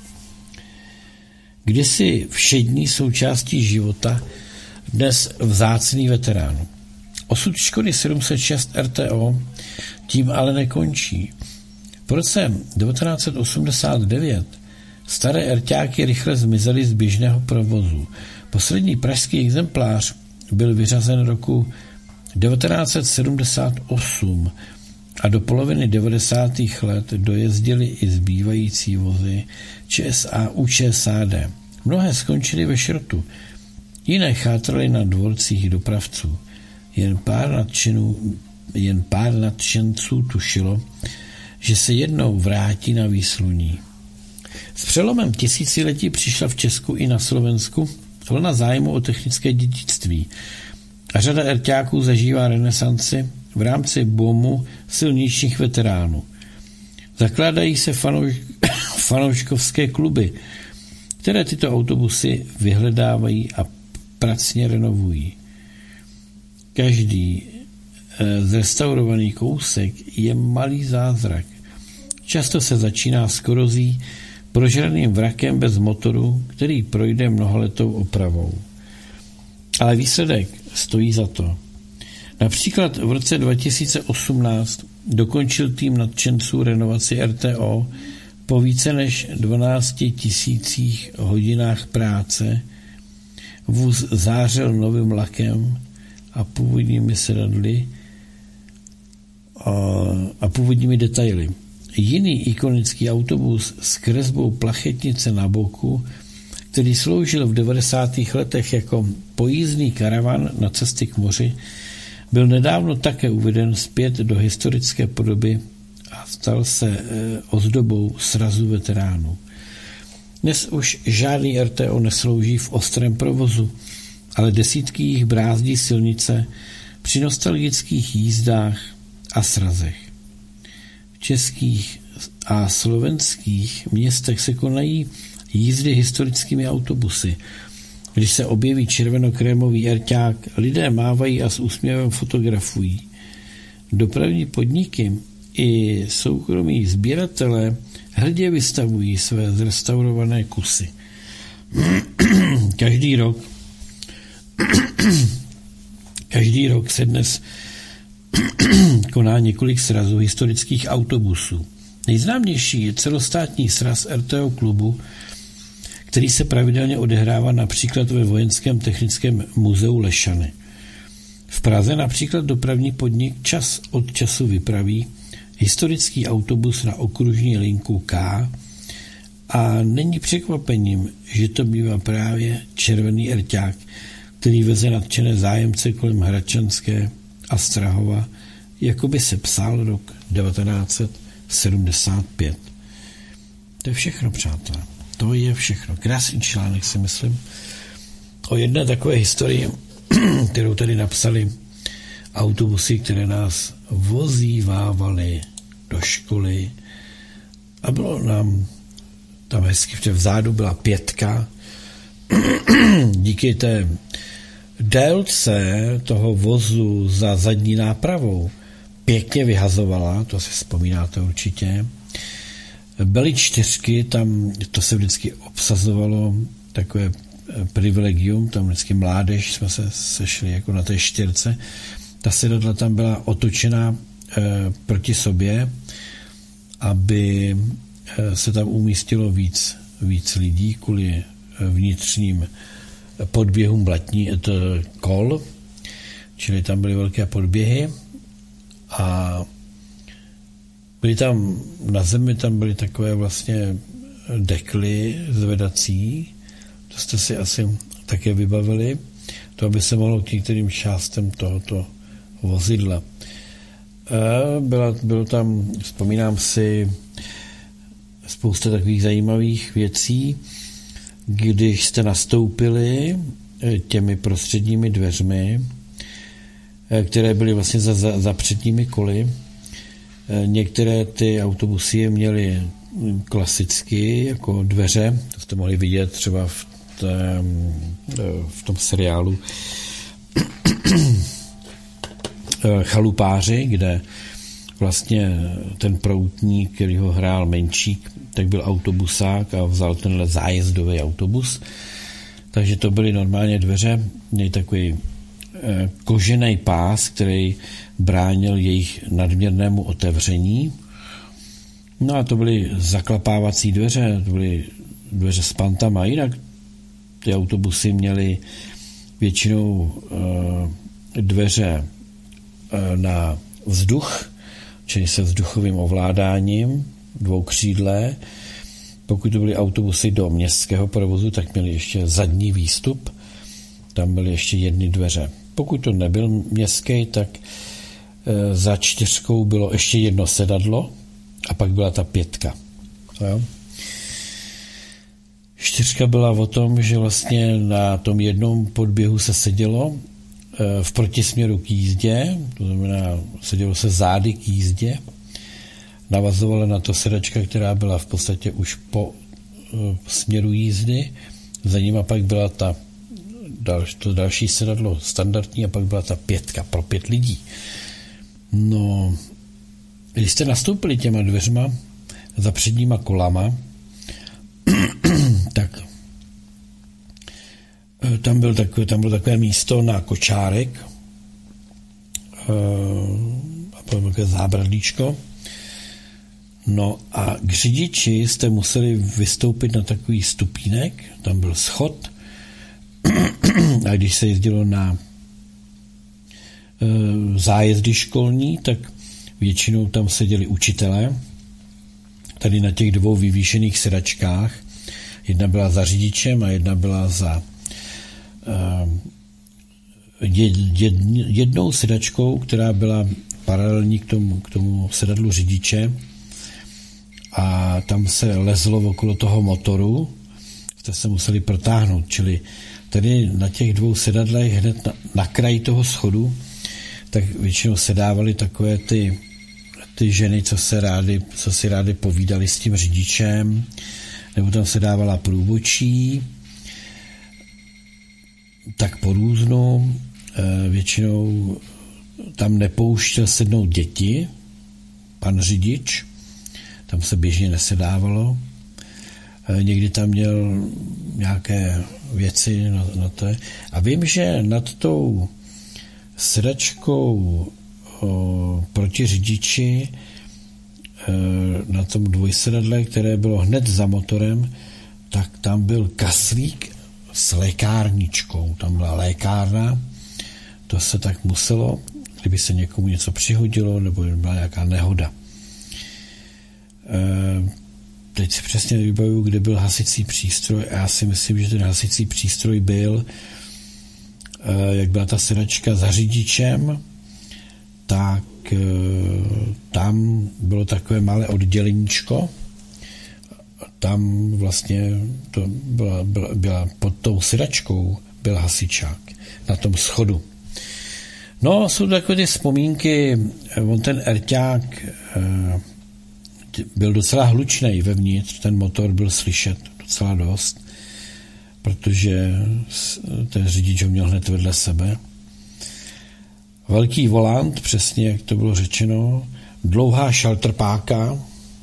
Kdysi všední součástí života, dnes vzácný veterán. Osud Škody sedm set šest R T O tím ale nekončí. V roce devatenáct set osmdesát devět staré rťáky rychle zmizely z běžného provozu. Poslední pražský exemplář byl vyřazen roku devatenáct set sedmdesát osm a do poloviny devadesátých let dojezdili i zbývající vozy ČSA u ČSAD. Mnohé skončily ve šrotu, jiné chátraly na dvorcích dopravců. Jen pár nadšenů, jen pár nadšenců tušilo, že se jednou vrátí na výsluní. S přelomem tisíciletí přišla v Česku i na Slovensku vlna zájmu o technické dědictví a řada rťáků zažívá renesanci v rámci boomu silničních veteránů. Zakládají se fanouš, fanouškovské kluby, které tyto autobusy vyhledávají a pracně renovují. Každý zrestaurovaný kousek je malý zázrak. Často se začíná s korozí, prožraným vrakem bez motoru, který projde mnohaletou opravou. Ale výsledek stojí za to. Například v roce dva tisíce osmnáct dokončil tým nadšenců renovaci R T O po více než dvanácti tisících hodinách práce. Vůz zářil novým lakem a původními sedadly a, a původními detaily. Jiný ikonický autobus s kresbou plachetnice na boku, který sloužil v devadesátých letech jako pojízdný karavan na cesty k moři, byl nedávno také uveden zpět do historické podoby a stal se e, ozdobou srazu veteránů. Dnes už žádný R T O neslouží v ostrém provozu, ale desítky jich brázdí silnice při nostalgických jízdách a srazech. V českých a slovenských městech se konají jízdy historickými autobusy. Když se objeví červenokrémový erťák, lidé mávají a s úsměvem fotografují. Dopravní podniky i soukromí sběratelé hrdě vystavují své zrestaurované kusy. Každý rok každý rok se dnes koná několik srazů historických autobusů. Nejznámější je celostátní sraz R T O klubu, který se pravidelně odehrává například ve Vojenském technickém muzeu Lešany. V Praze například dopravní podnik čas od času vypraví historický autobus na okružní linku K a není překvapením, že to bývá právě červený erťák, který veze nadšené zájemce kolem Hradčanské a Strahova, jako by se psal rok devatenáct set sedmdesát pět. To je všechno, přátelé. To je všechno. Krásný článek, si myslím, o jedné takové historii, kterou tady napsali autobusy, které nás vozívávaly do školy a bylo nám tam hezky, protože vzadu byla pětka. Díky té délce toho vozu za zadní nápravou pěkně vyhazovala, to si vzpomínáte určitě. Byly čtyřky, tam to se vždycky obsazovalo takové privilegium, tam vždycky mládež jsme se sešli jako na té čtyřce. Ta sedadla tam byla otočená e, proti sobě, aby e, se tam umístilo víc, víc lidí kvůli vnitřním podběhům blatní, to kol, čili tam byly velké podběhy a byly tam na zemi, tam byly takové vlastně dekly zvedací, to jste si asi také vybavili, to aby se mohlo k některým částem tohoto vozidla. Byla, bylo tam, vzpomínám si, spousta takových zajímavých věcí, když jste nastoupili těmi prostředními dveřmi, které byly vlastně za, za, za předními koly. Některé ty autobusy měly klasicky jako dveře, to jste mohli vidět třeba v, tém, v tom seriálu Chalupáři, kde vlastně ten proutník, který ho hrál Menčík, tak byl autobusák a vzal tenhle zájezdový autobus. Takže to byly normálně dveře, měli takový eh, kožený pás, který bránil jejich nadměrnému otevření. No a to byly zaklapávací dveře, to byly dveře s pantama. Jinak ty autobusy měly většinou eh, dveře eh, na vzduch, čili se vzduchovým ovládáním, dvoukřídlé. Pokud to byly autobusy do městského provozu, tak měli ještě zadní výstup. Tam byly ještě jedny dveře. Pokud to nebyl městský, tak e, za čtyřkou bylo ještě jedno sedadlo a pak byla ta pětka. Jo? Čtyřka byla o tom, že vlastně na tom jednom podběhu se sedělo e, v protisměru k jízdě, to znamená, sedělo se zády k jízdě. navazovala na to sedačka, která byla v podstatě už po uh, směru jízdy. Za nima pak byla ta dal, to další sedadlo standardní a pak byla ta pětka pro pět lidí. No, když jste nastoupili těma dveřma za předníma kolama, tak tam, byl takové, tam bylo takové místo na kočárek a potom takové zábradlíčko. No a k řidiči jste museli vystoupit na takový stupínek, tam byl schod a když se jezdilo na zájezdy školní, tak většinou tam seděli učitelé, tady na těch dvou vyvýšených sedačkách. Jedna byla za řidičem a jedna byla za jednou sedačkou, která byla paralelní k tomu, k tomu sedadlu řidiče a tam se lezlo okolo toho motoru, jste se museli protáhnout, čili tady na těch dvou sedadlech hned na, na kraji toho schodu, tak většinou sedávali takové ty, ty ženy, co, se rády, co si rády povídali s tím řidičem, nebo tam sedávala průvodčí, tak po různu, většinou tam nepouštěl sednout děti, pan řidič, tam se běžně nesedávalo. Někdy tam měl nějaké věci na, na to. A vím, že nad tou sedačkou o, proti řidiči e, na tom dvojsedadle, které bylo hned za motorem, tak tam byl kaslík s lékárničkou. Tam byla lékárna, to se tak muselo, kdyby se někomu něco přihodilo, nebo byla nějaká nehoda. E, teď si přesně nevybavuju, kde byl hasicí přístroj a já si myslím, že ten hasicí přístroj byl, e, jak byla ta sedačka za řidičem, tak e, tam bylo takové malé odděleníčko, tam vlastně to byla, byla, byla pod tou sedačkou byl hasičák na tom schodu. No, jsou takové ty vzpomínky, on ten erťák e, byl docela hlučnej vevnitř, ten motor byl slyšet docela dost, protože ten řidič ho měl hned vedle sebe. Velký volant, přesně jak to bylo řečeno, dlouhá šaltrpáka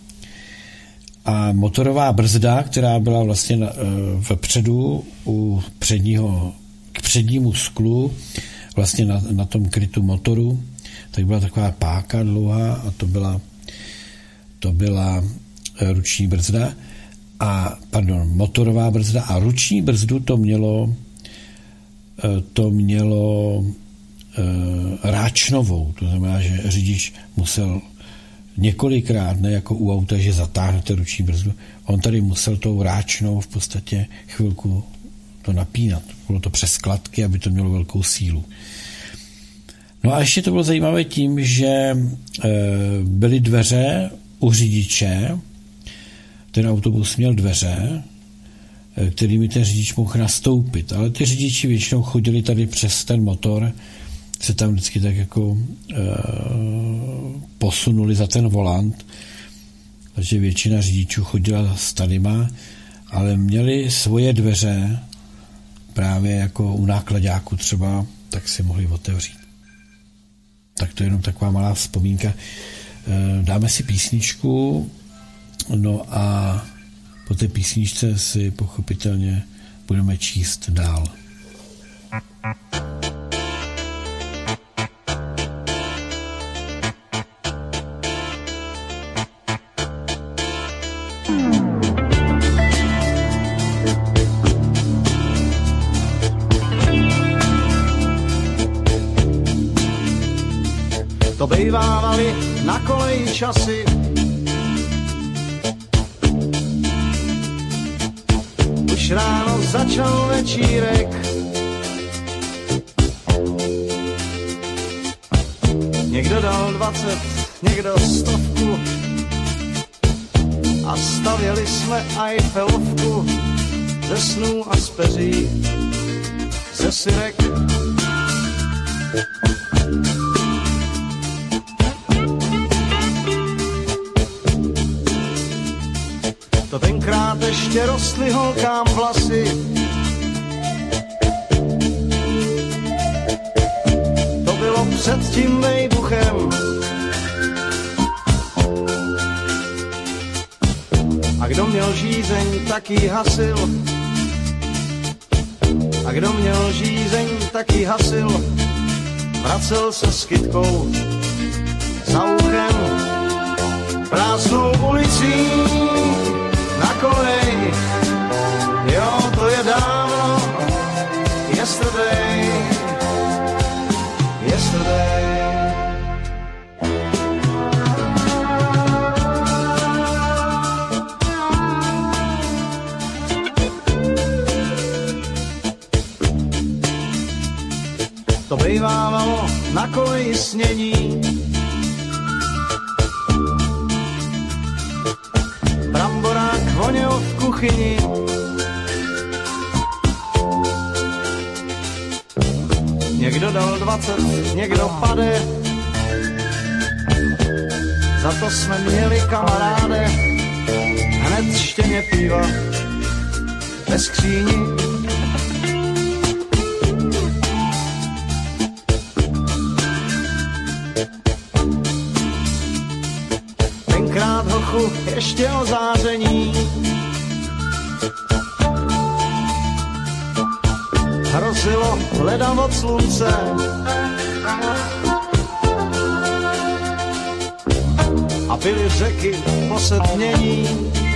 a motorová brzda, která byla vlastně na, vepředu u předního, k přednímu sklu, vlastně na, na tom krytu motoru, tak byla taková páka dlouhá a to byla to byla ruční brzda a, pardon, motorová brzda a ruční brzdu to mělo to mělo e, ráčnovou, to znamená, že řidič musel několikrát, ne jako u auta, že zatáhnete ruční brzdu, on tady musel tou ráčnou v podstatě chvilku to napínat. Bylo to přes kladky, aby to mělo velkou sílu. No a ještě to bylo zajímavé tím, že e, byly dveře u řidiče, ten autobus měl dveře, kterými ten řidič mohl nastoupit, ale ty řidiči většinou chodili tady přes ten motor, se tam vždycky tak jako e, posunuli za ten volant, takže většina řidičů chodila s tadyma, ale měli svoje dveře právě jako u nákladáku třeba, tak si mohli otevřít. Tak to je jenom taková malá vzpomínka. Dáme si písničku, no a po té písničce si pochopitelně budeme číst dál. To bejvávali na koleji časy, už ráno začal večírek, někdo dal dvacet, někdo stovku a stavěli jsme Eiffelovku ze snů a z peří, ze syrek. to tenkrát ještě rostly holkám vlasy. To bylo před tím vejbuchem. A kdo měl žízeň, tak ji hasil. A kdo měl žízeň, tak ji hasil. Vracel se s kytkou za uchem prázdnou ulicí na kolej. Jo, to je dávno, yesterday, yesterday. To bejvávalo na koleji snění. Bramborák voněl v kuchyni. Někdo dal dvacet, někdo pade. Za to jsme měli kamaráde. Hned štěně piva ve skříni. Tenkrát hochu ještě o záření. Hrozilo leda od slunce. A byly řeky posedmění.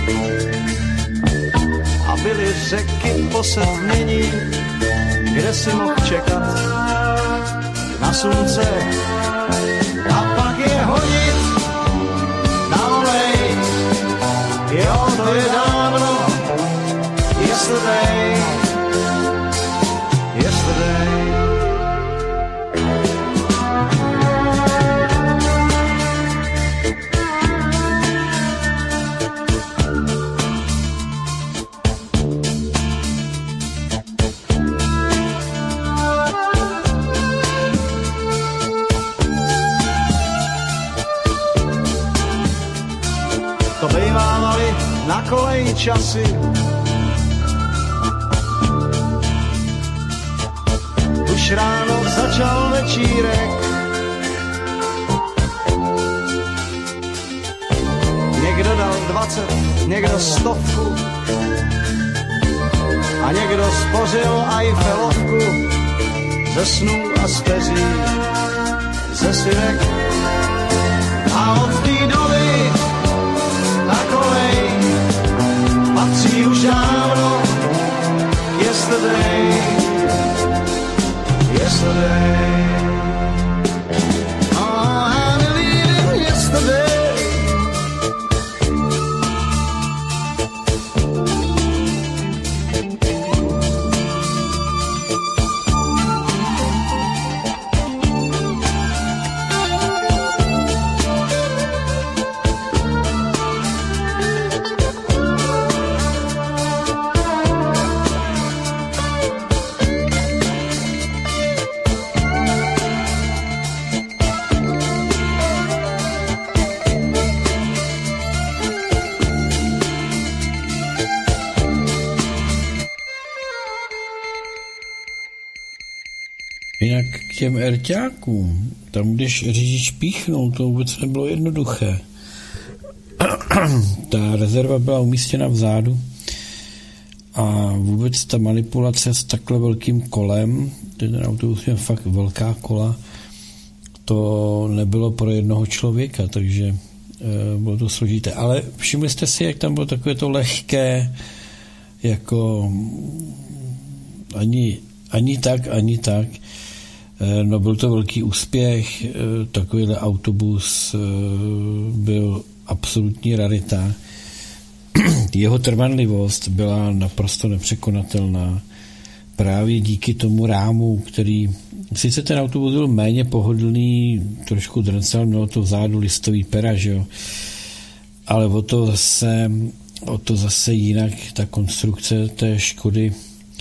A byly řeky posedmění, kde si mohl čekat na slunce. A pak je honit na olej. Jo, to je dávno, yesterday, yesterday. To bejvávali na koleji časy. Už ráno začal večírek. Někdo dal dvacet, někdo stovku. A někdo spořil Eiffelovku ze snů a z peří, ze synek. A od té doby na kolej patří už dávno yesterday, yesterday. Oh, I believe in yesterday. Jinak k těm erťákům, tam když řidič píchnul, to vůbec nebylo jednoduché. Ta rezerva byla umístěna vzadu a vůbec ta manipulace s takhle velkým kolem, ten autobus měl fakt velká kola, to nebylo pro jednoho člověka, takže e, bylo to složité. Ale všimli jste si, jak tam bylo takové to lehké, jako ani, ani tak, ani tak. No, byl to velký úspěch, takovýhle autobus byl absolutní rarita. Jeho trvanlivost byla naprosto nepřekonatelná právě díky tomu rámu, který, sice ten autobus byl méně pohodlný, trošku drncel, mělo to vzadu listový pera, že jo, ale o to zase, o to zase jinak ta konstrukce té Škody,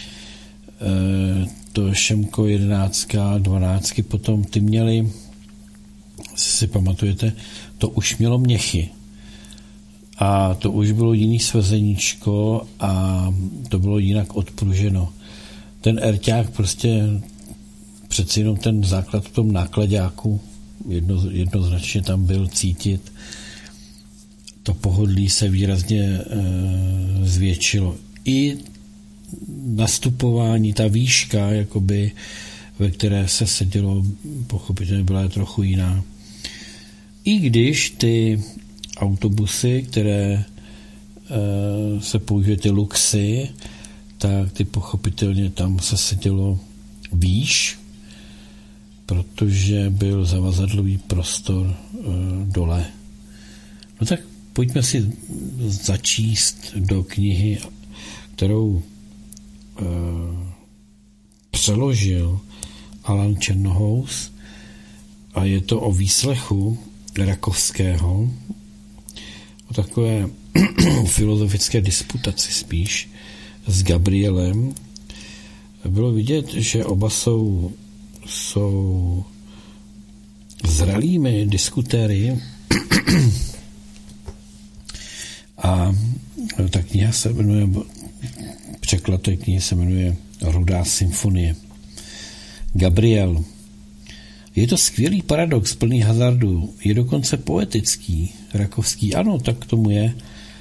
to Šemko jedenáct, dvanáct, potom ty měly, si pamatujete, to už mělo měchy. a to už bylo jiný svezeníčko a to bylo jinak odpruženo. Ten erťák prostě přeci jenom ten základ v tom nákladáku jedno, jednoznačně tam byl cítit. To pohodlí se výrazně e, zvětšilo. I nastupování, ta výška, jakoby, ve které se sedělo, pochopitelně byla trochu jiná. I když ty autobusy, které e, se používají, ty luxy, tak ty pochopitelně tam se sedělo výš, protože byl zavazadlový prostor e, dole. No tak pojďme si začíst do knihy, kterou e, přeložil Alan Černohous, a je to o výslechu Rakovského, o takové filozofické disputaci spíš s Gabrielem. Bylo vidět, že oba jsou, jsou zralými diskutéry a ta kniha se jmenuje, překlad té knihy se jmenuje Rudá symfonie. Gabriel. Je to skvělý paradox plný hazardu, je dokonce poetický. Rakovský, ano, tak k tomu je.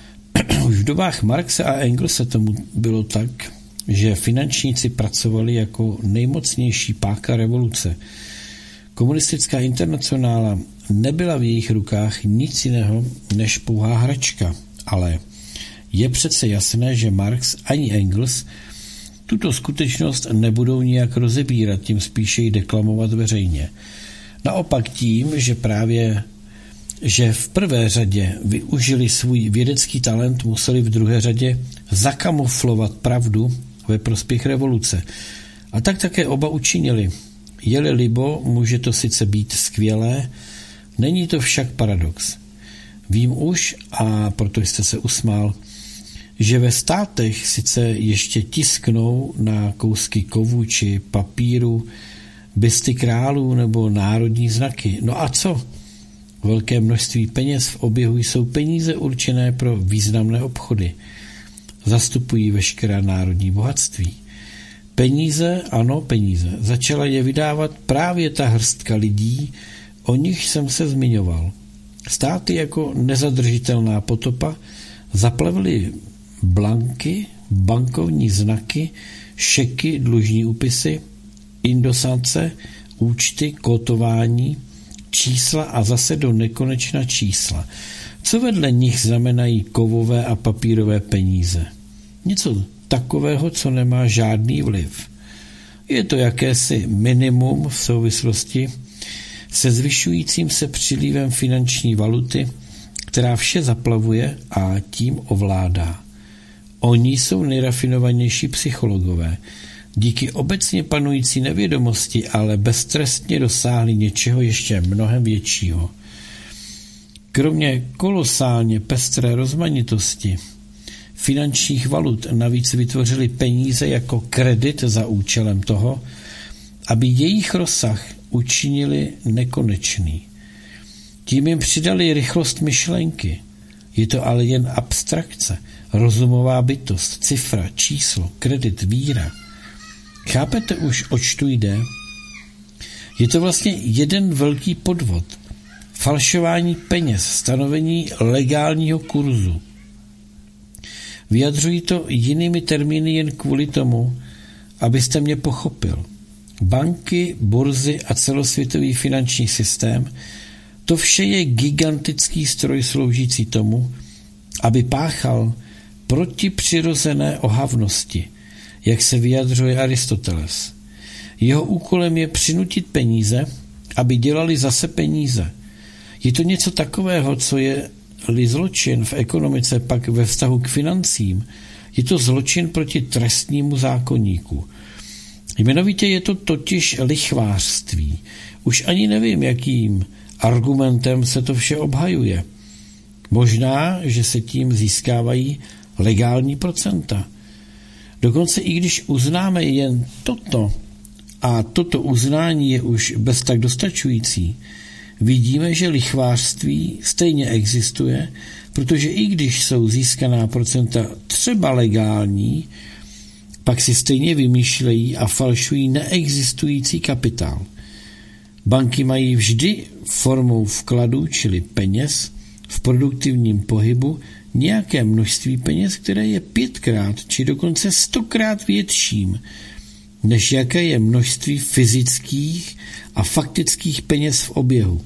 Už v dobách Marxe a Engelse tomu bylo tak, že finančníci pracovali jako nejmocnější páka revoluce. Komunistická internacionála nebyla v jejich rukách nic jiného než pouhá hračka, ale je přece jasné, že Marx ani Engels tuto skutečnost nebudou nijak rozebírat, tím spíše ji deklamovat veřejně. Naopak tím, že právě že v prvé řadě využili svůj vědecký talent, museli v druhé řadě zakamuflovat pravdu ve prospěch revoluce. A tak také oba učinili. Je-li libo, může to sice být skvělé, není to však paradox. Vím už, a proto jste se usmál, že ve státech sice ještě tisknou na kousky kovu či papíru bysty králů nebo národní znaky. No a co? Velké množství peněz v oběhu jsou peníze určené pro významné obchody. Zastupují veškerá národní bohatství. Peníze, ano, peníze. Začala je vydávat právě ta hrstka lidí, o nich jsem se zmiňoval. Státy jako nezadržitelná potopa zaplavily blanky, bankovní znaky, šeky, dlužní úpisy, indosance, účty, kotování, čísla a zase do nekonečna čísla. Co vedle nich znamenají kovové a papírové peníze? Něco takového, co nemá žádný vliv. Je to jakési minimum v souvislosti se zvyšujícím se přílivem finanční valuty, která vše zaplavuje a tím ovládá. Oni jsou nejrafinovanější psychologové. Díky obecně panující nevědomosti ale beztrestně dosáhli něčeho ještě mnohem většího. Kromě kolosálně pestré rozmanitosti finančních valut navíc vytvořili peníze jako kredit za účelem toho, aby jejich rozsah učinili nekonečný. Tím jim přidali rychlost myšlenky. Je to ale jen abstrakce, rozumová bytost, cifra, číslo, kredit, víra. Chápete už, oč tu jde? Je to vlastně jeden velký podvod. Falšování peněz, stanovení legálního kurzu. Vyjadřuji to jinými termíny jen kvůli tomu, abyste mě pochopil. Banky, burzy a celosvětový finanční systém, to vše je gigantický stroj sloužící tomu, aby páchal protipřirozené ohavnosti, jak se vyjadřuje Aristoteles. Jeho úkolem je přinutit peníze, aby dělali zase peníze. Je to něco takového, co je-li zločin v ekonomice pak ve vztahu k financím, je to zločin proti trestnímu zákoníku. Jmenovitě je to totiž lichvářství. Už ani nevím, jakým argumentem se to vše obhajuje. Možná, že se tím získávají legální procenta. Dokonce i když uznáme jen toto, a toto uznání je už bez tak dostačující, vidíme, že lichvářství stejně existuje, protože i když jsou získaná procenta třeba legální, pak si stejně vymýšlejí a falšují neexistující kapitál. Banky mají vždy formou vkladu, čili peněz, v produktivním pohybu nějaké množství peněz, které je pětkrát či dokonce stokrát větším, než jaké je množství fyzických a faktických peněz v oběhu.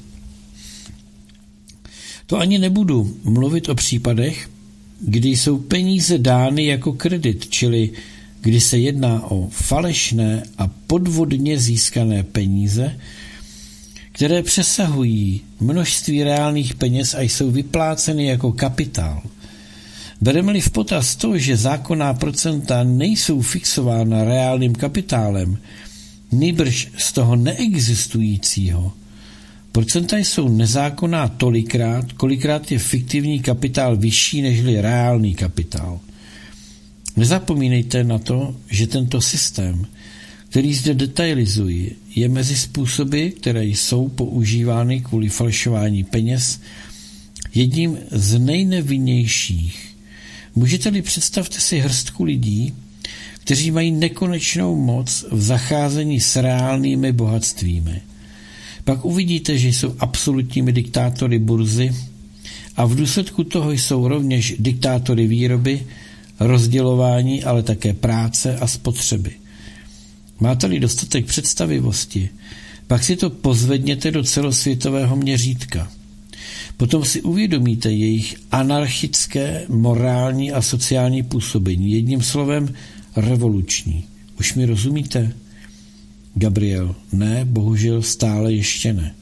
To ani nebudu mluvit o případech, kdy jsou peníze dány jako kredit, čili kdy se jedná o falešné a podvodně získané peníze, které přesahují množství reálných peněz a jsou vypláceny jako kapitál. Bereme-li v potaz to, že zákonná procenta nejsou fixována reálným kapitálem, nýbrž z toho neexistujícího, procenta jsou nezákonná tolikrát, kolikrát je fiktivní kapitál vyšší nežli reálný kapitál. Nezapomínejte na to, že tento systém, který zde detailizuji, je mezi způsoby, které jsou používány kvůli falšování peněz, jedním z nejnevinnějších. Můžete-li představte si hrstku lidí, kteří mají nekonečnou moc v zacházení s reálnými bohatstvími. Pak uvidíte, že jsou absolutními diktátory burzy a v důsledku toho jsou rovněž diktátory výroby, rozdělování, ale také práce a spotřeby. Máte-li dostatek představivosti, pak si to pozvedněte do celosvětového měřítka. Potom si uvědomíte jejich anarchické, morální a sociální působení. Jedním slovem revoluční. Už mi rozumíte? Gabriel, ne, bohužel stále ještě ne.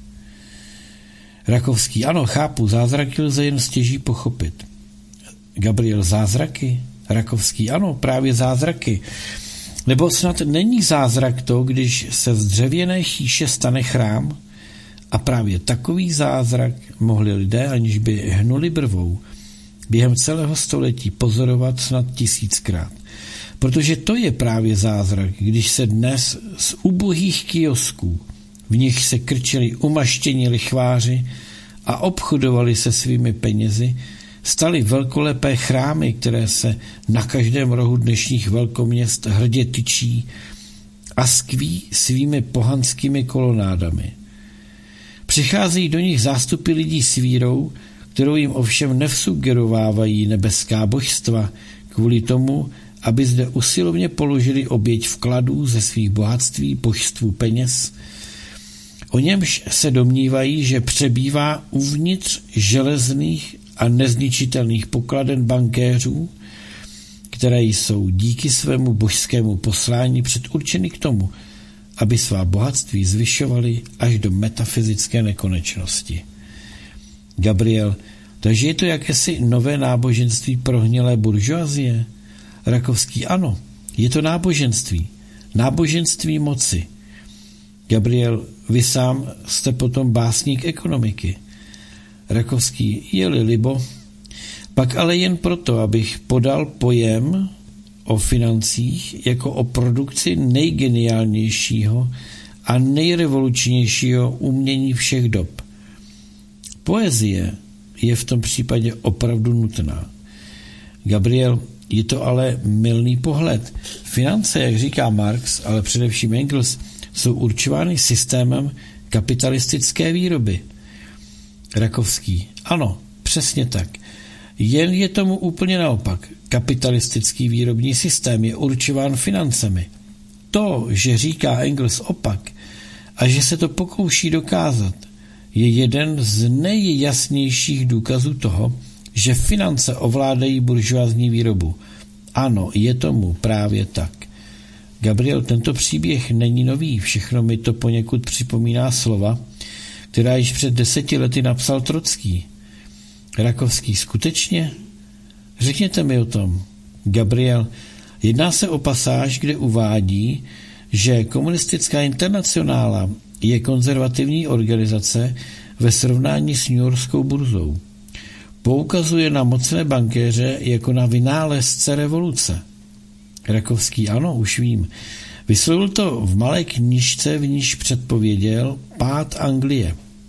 Rakovský, ano, chápu, zázraky lze jen stěží pochopit. Gabriel, zázraky? Rakovský, ano, právě zázraky. Nebo snad není zázrak to, když se z dřevěné chýše stane chrám? A právě takový zázrak mohli lidé, aniž by hnuli brvou, během celého století pozorovat snad tisíckrát. Protože to je právě zázrak, když se dnes z ubohých kiosků, v nich se krčili umaštění lichváři a obchodovali se svými penězi, staly velkolepé chrámy, které se na každém rohu dnešních velkoměst hrdě tyčí a skví svými pohanskými kolonádami. Přicházejí do nich zástupy lidí s vírou, kterou jim ovšem nevsugerovávají nebeská božstva kvůli tomu, aby zde usilovně položili oběť vkladů ze svých bohatství, božstvu peněz, o němž se domnívají, že přebývá uvnitř železných a nezničitelných pokladen bankéřů, které jsou díky svému božskému poslání předurčeny k tomu, aby svá bohatství zvyšovali až do metafyzické nekonečnosti. Gabriel, takže je to jakési nové náboženství prohnilé buržoazie? Rakovský, ano, je to náboženství. Náboženství moci. Gabriel, vy sám jste potom básník ekonomiky. Rakovský, je-li libo, pak ale jen proto, abych podal pojem o financích jako o produkci nejgeniálnějšího a nejrevolučnějšího umění všech dob. Poezie je v tom případě opravdu nutná. Gabriel, je to ale mylný pohled. Finance, jak říká Marx, ale především Engels, jsou určovány systémem kapitalistické výroby. Rakovský, ano, přesně tak. Jen je tomu úplně naopak. Kapitalistický výrobní systém je určován financemi. To, že říká Engels opak a že se to pokouší dokázat, je jeden z nejjasnějších důkazů toho, že finance ovládají buržoazní výrobu. Ano, je tomu právě tak. Gabriel, tento příběh není nový, všechno mi to poněkud připomíná slova, která již před deseti lety napsal Trocký. Rakovský, skutečně? Řekněte mi o tom. Gabriel, jedná se o pasáž, kde uvádí, že komunistická internacionála je konzervativní organizace ve srovnání s newyorskou burzou. Poukazuje na mocné bankéře jako na vynálezce revoluce. Rakovský, ano, už vím. Vyslovil to v malé knížce, v níž předpověděl pád Anglie.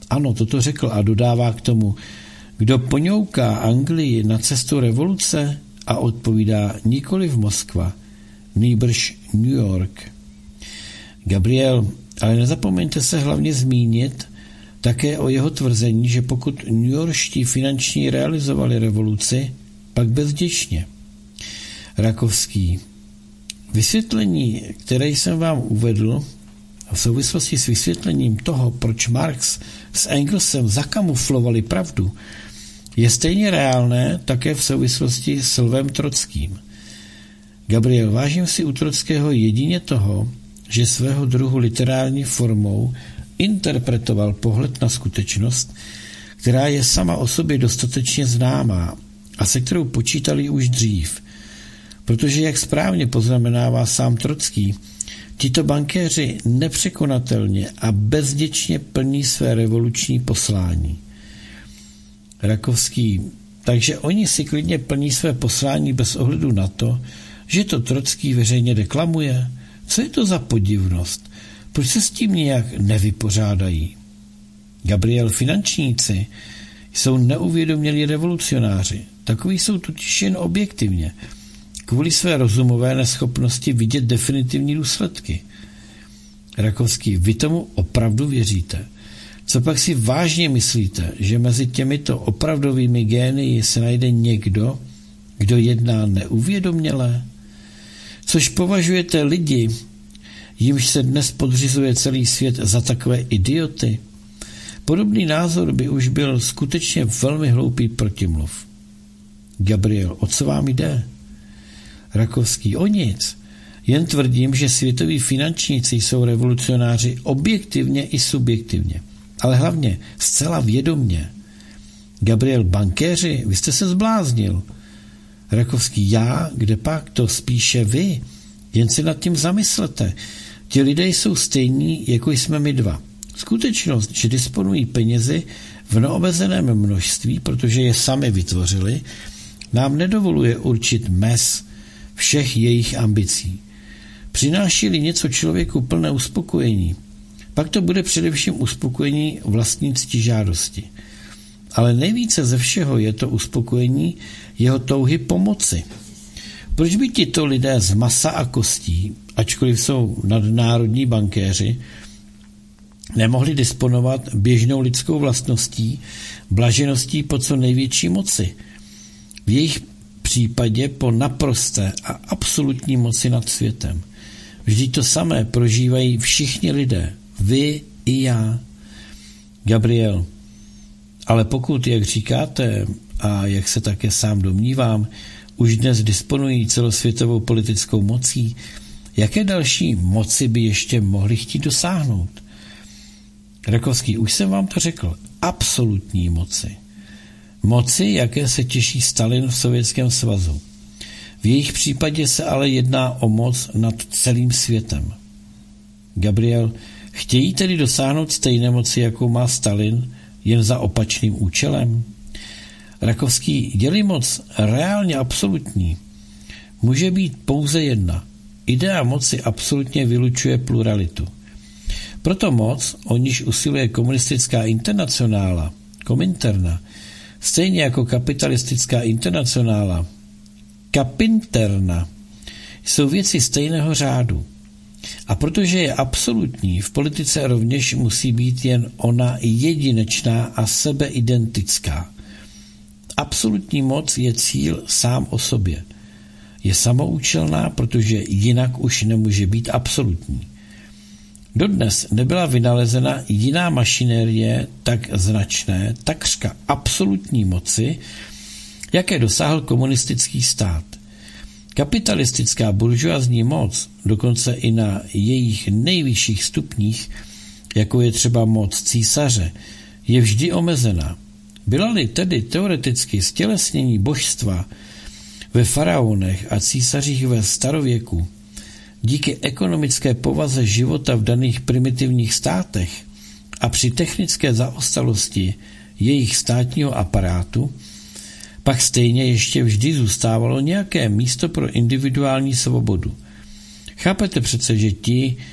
Ano, toto řekl a dodává k tomu, kdo poňouká Anglii na cestu revoluce, a odpovídá nikoliv Moskva, nýbrž New York. Gabriel, ale nezapomeňte se hlavně zmínit také o jeho tvrzení, že pokud newyorští finanční realizovali revoluci, pak bezděčně. Rakovský. Vysvětlení, které jsem vám uvedl, v souvislosti s vysvětlením toho, proč Marx s Engelsem zakamuflovali pravdu, je stejně reálné také v souvislosti s Lvem Trockým. Gabriel, vážím si u Trockého jedině toho, že svého druhu literární formou interpretoval pohled na skutečnost, která je sama o sobě dostatečně známá a se kterou počítali už dřív. Protože, jak správně poznamenává sám Trocký, tito bankéři nepřekonatelně a bezděčně plní své revoluční poslání. Rakovský, takže oni si klidně plní své poslání bez ohledu na to, že to Trocký veřejně deklamuje. Co je to za podivnost? Proč se s tím nějak nevypořádají? Gabriel, finančníci jsou neuvědomělí revolucionáři. Takoví jsou totiž jen objektivně. Kvůli své rozumové neschopnosti vidět definitivní důsledky. Rakovský, vy tomu opravdu věříte? Co pak si vážně myslíte, že mezi těmito opravdovými génii se najde někdo, kdo jedná neuvědoměle? Což považujete lidi, jimž se dnes podřizuje celý svět, za takové idioty? Podobný názor by už byl skutečně velmi hloupý protimluv. Gabriel, o co vám jde? Rakovský, o nic. Jen tvrdím, že světoví finančníci jsou revolucionáři objektivně i subjektivně. Ale hlavně zcela vědomně. Gabriel, bankéři, vy jste se zbláznil. Rakovský, já, kde pak, to spíše vy. Jen si nad tím zamyslete. Ti lidé jsou stejní, jako jsme my dva. Skutečnost, že disponují penězi v neomezeném množství, protože je sami vytvořili, nám nedovoluje určit mez všech jejich ambicí. Přináší-li něco člověku plné uspokojení, pak to bude především uspokojení vlastní ctižádosti. Ale nejvíce ze všeho je to uspokojení jeho touhy pomoci. Proč by tito lidé z masa a kostí, ačkoliv jsou nadnárodní bankéři, nemohli disponovat běžnou lidskou vlastností, blažeností po co největší moci? V jejich případě po naprosté a absolutní moci nad světem. Vždyť to samé prožívají všichni lidé, vy i já. Gabriel, ale pokud, jak říkáte, a jak se také sám domnívám, už dnes disponují celosvětovou politickou mocí, jaké další moci by ještě mohli chtít dosáhnout? Rakovský, už jsem vám to řekl, absolutní moci. Moci, jaké se těší Stalin v Sovětském svazu. V jejich případě se ale jedná o moc nad celým světem. Gabriel, chtějí tedy dosáhnout stejné moci, jakou má Stalin, jen za opačným účelem? Rakovský, je-li moc reálně absolutní, může být pouze jedna. Idea moci absolutně vylučuje pluralitu. Proto moc, o níž usiluje komunistická internacionála, Kominterna, stejně jako kapitalistická internacionála, Kapinterna, jsou věci stejného řádu. A protože je absolutní, v politice rovněž musí být jen ona jedinečná a sebeidentická. Absolutní moc je cíl sám o sobě. Je samoučelná, protože jinak už nemůže být absolutní. Dodnes nebyla vynalezena jiná mašinérie tak značné, takřka absolutní moci, jaké dosáhl komunistický stát. Kapitalistická buržoazní moc, dokonce i na jejich nejvyšších stupních, jako je třeba moc císaře, je vždy omezená. Byla-li tedy teoreticky stělesnění božstva ve faraonech a císařích ve starověku, díky ekonomické povaze života v daných primitivních státech a při technické zaostalosti jejich státního aparátu, pak stejně ještě vždy zůstávalo nějaké místo pro individuální svobodu. Chápete přece, že ti,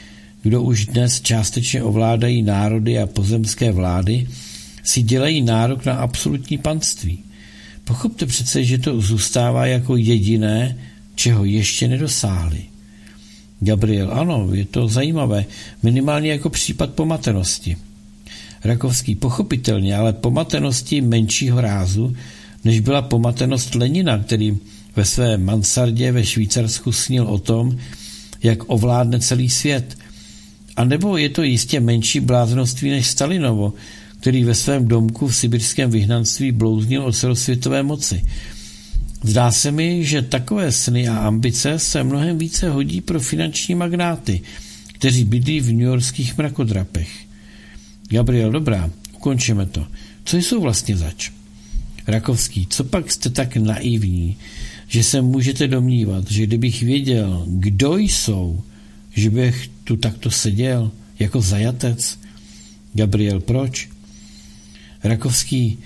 kdo už dnes částečně ovládají národy a pozemské vlády, si dělají nárok na absolutní panství. Pochopte přece, že to zůstává jako jediné, čeho ještě nedosáhli. Gabriel, ano, je to zajímavé, minimálně jako případ pomatenosti. Rakovský, pochopitelně, ale pomatenosti menšího rázu, než byla pomatenost Lenina, který ve své mansardě ve Švýcarsku snil o tom, jak ovládne celý svět. A nebo je to jistě menší bláznoství než Stalinovo, který ve svém domku v sibirském vyhnanství blouznil o celosvětové moci. Zdá se mi, že takové sny a ambice se mnohem více hodí pro finanční magnáty, kteří bydlí v newyorských mrakodrapech. Gabriel, dobrá, ukončíme to. Co jsou vlastně zač? Rakovský, co pak jste tak naivní, že se můžete domnívat, že kdybych věděl, kdo jsou, že bych tu takto seděl jako zajatec? Gabriel, proč? Rakovský,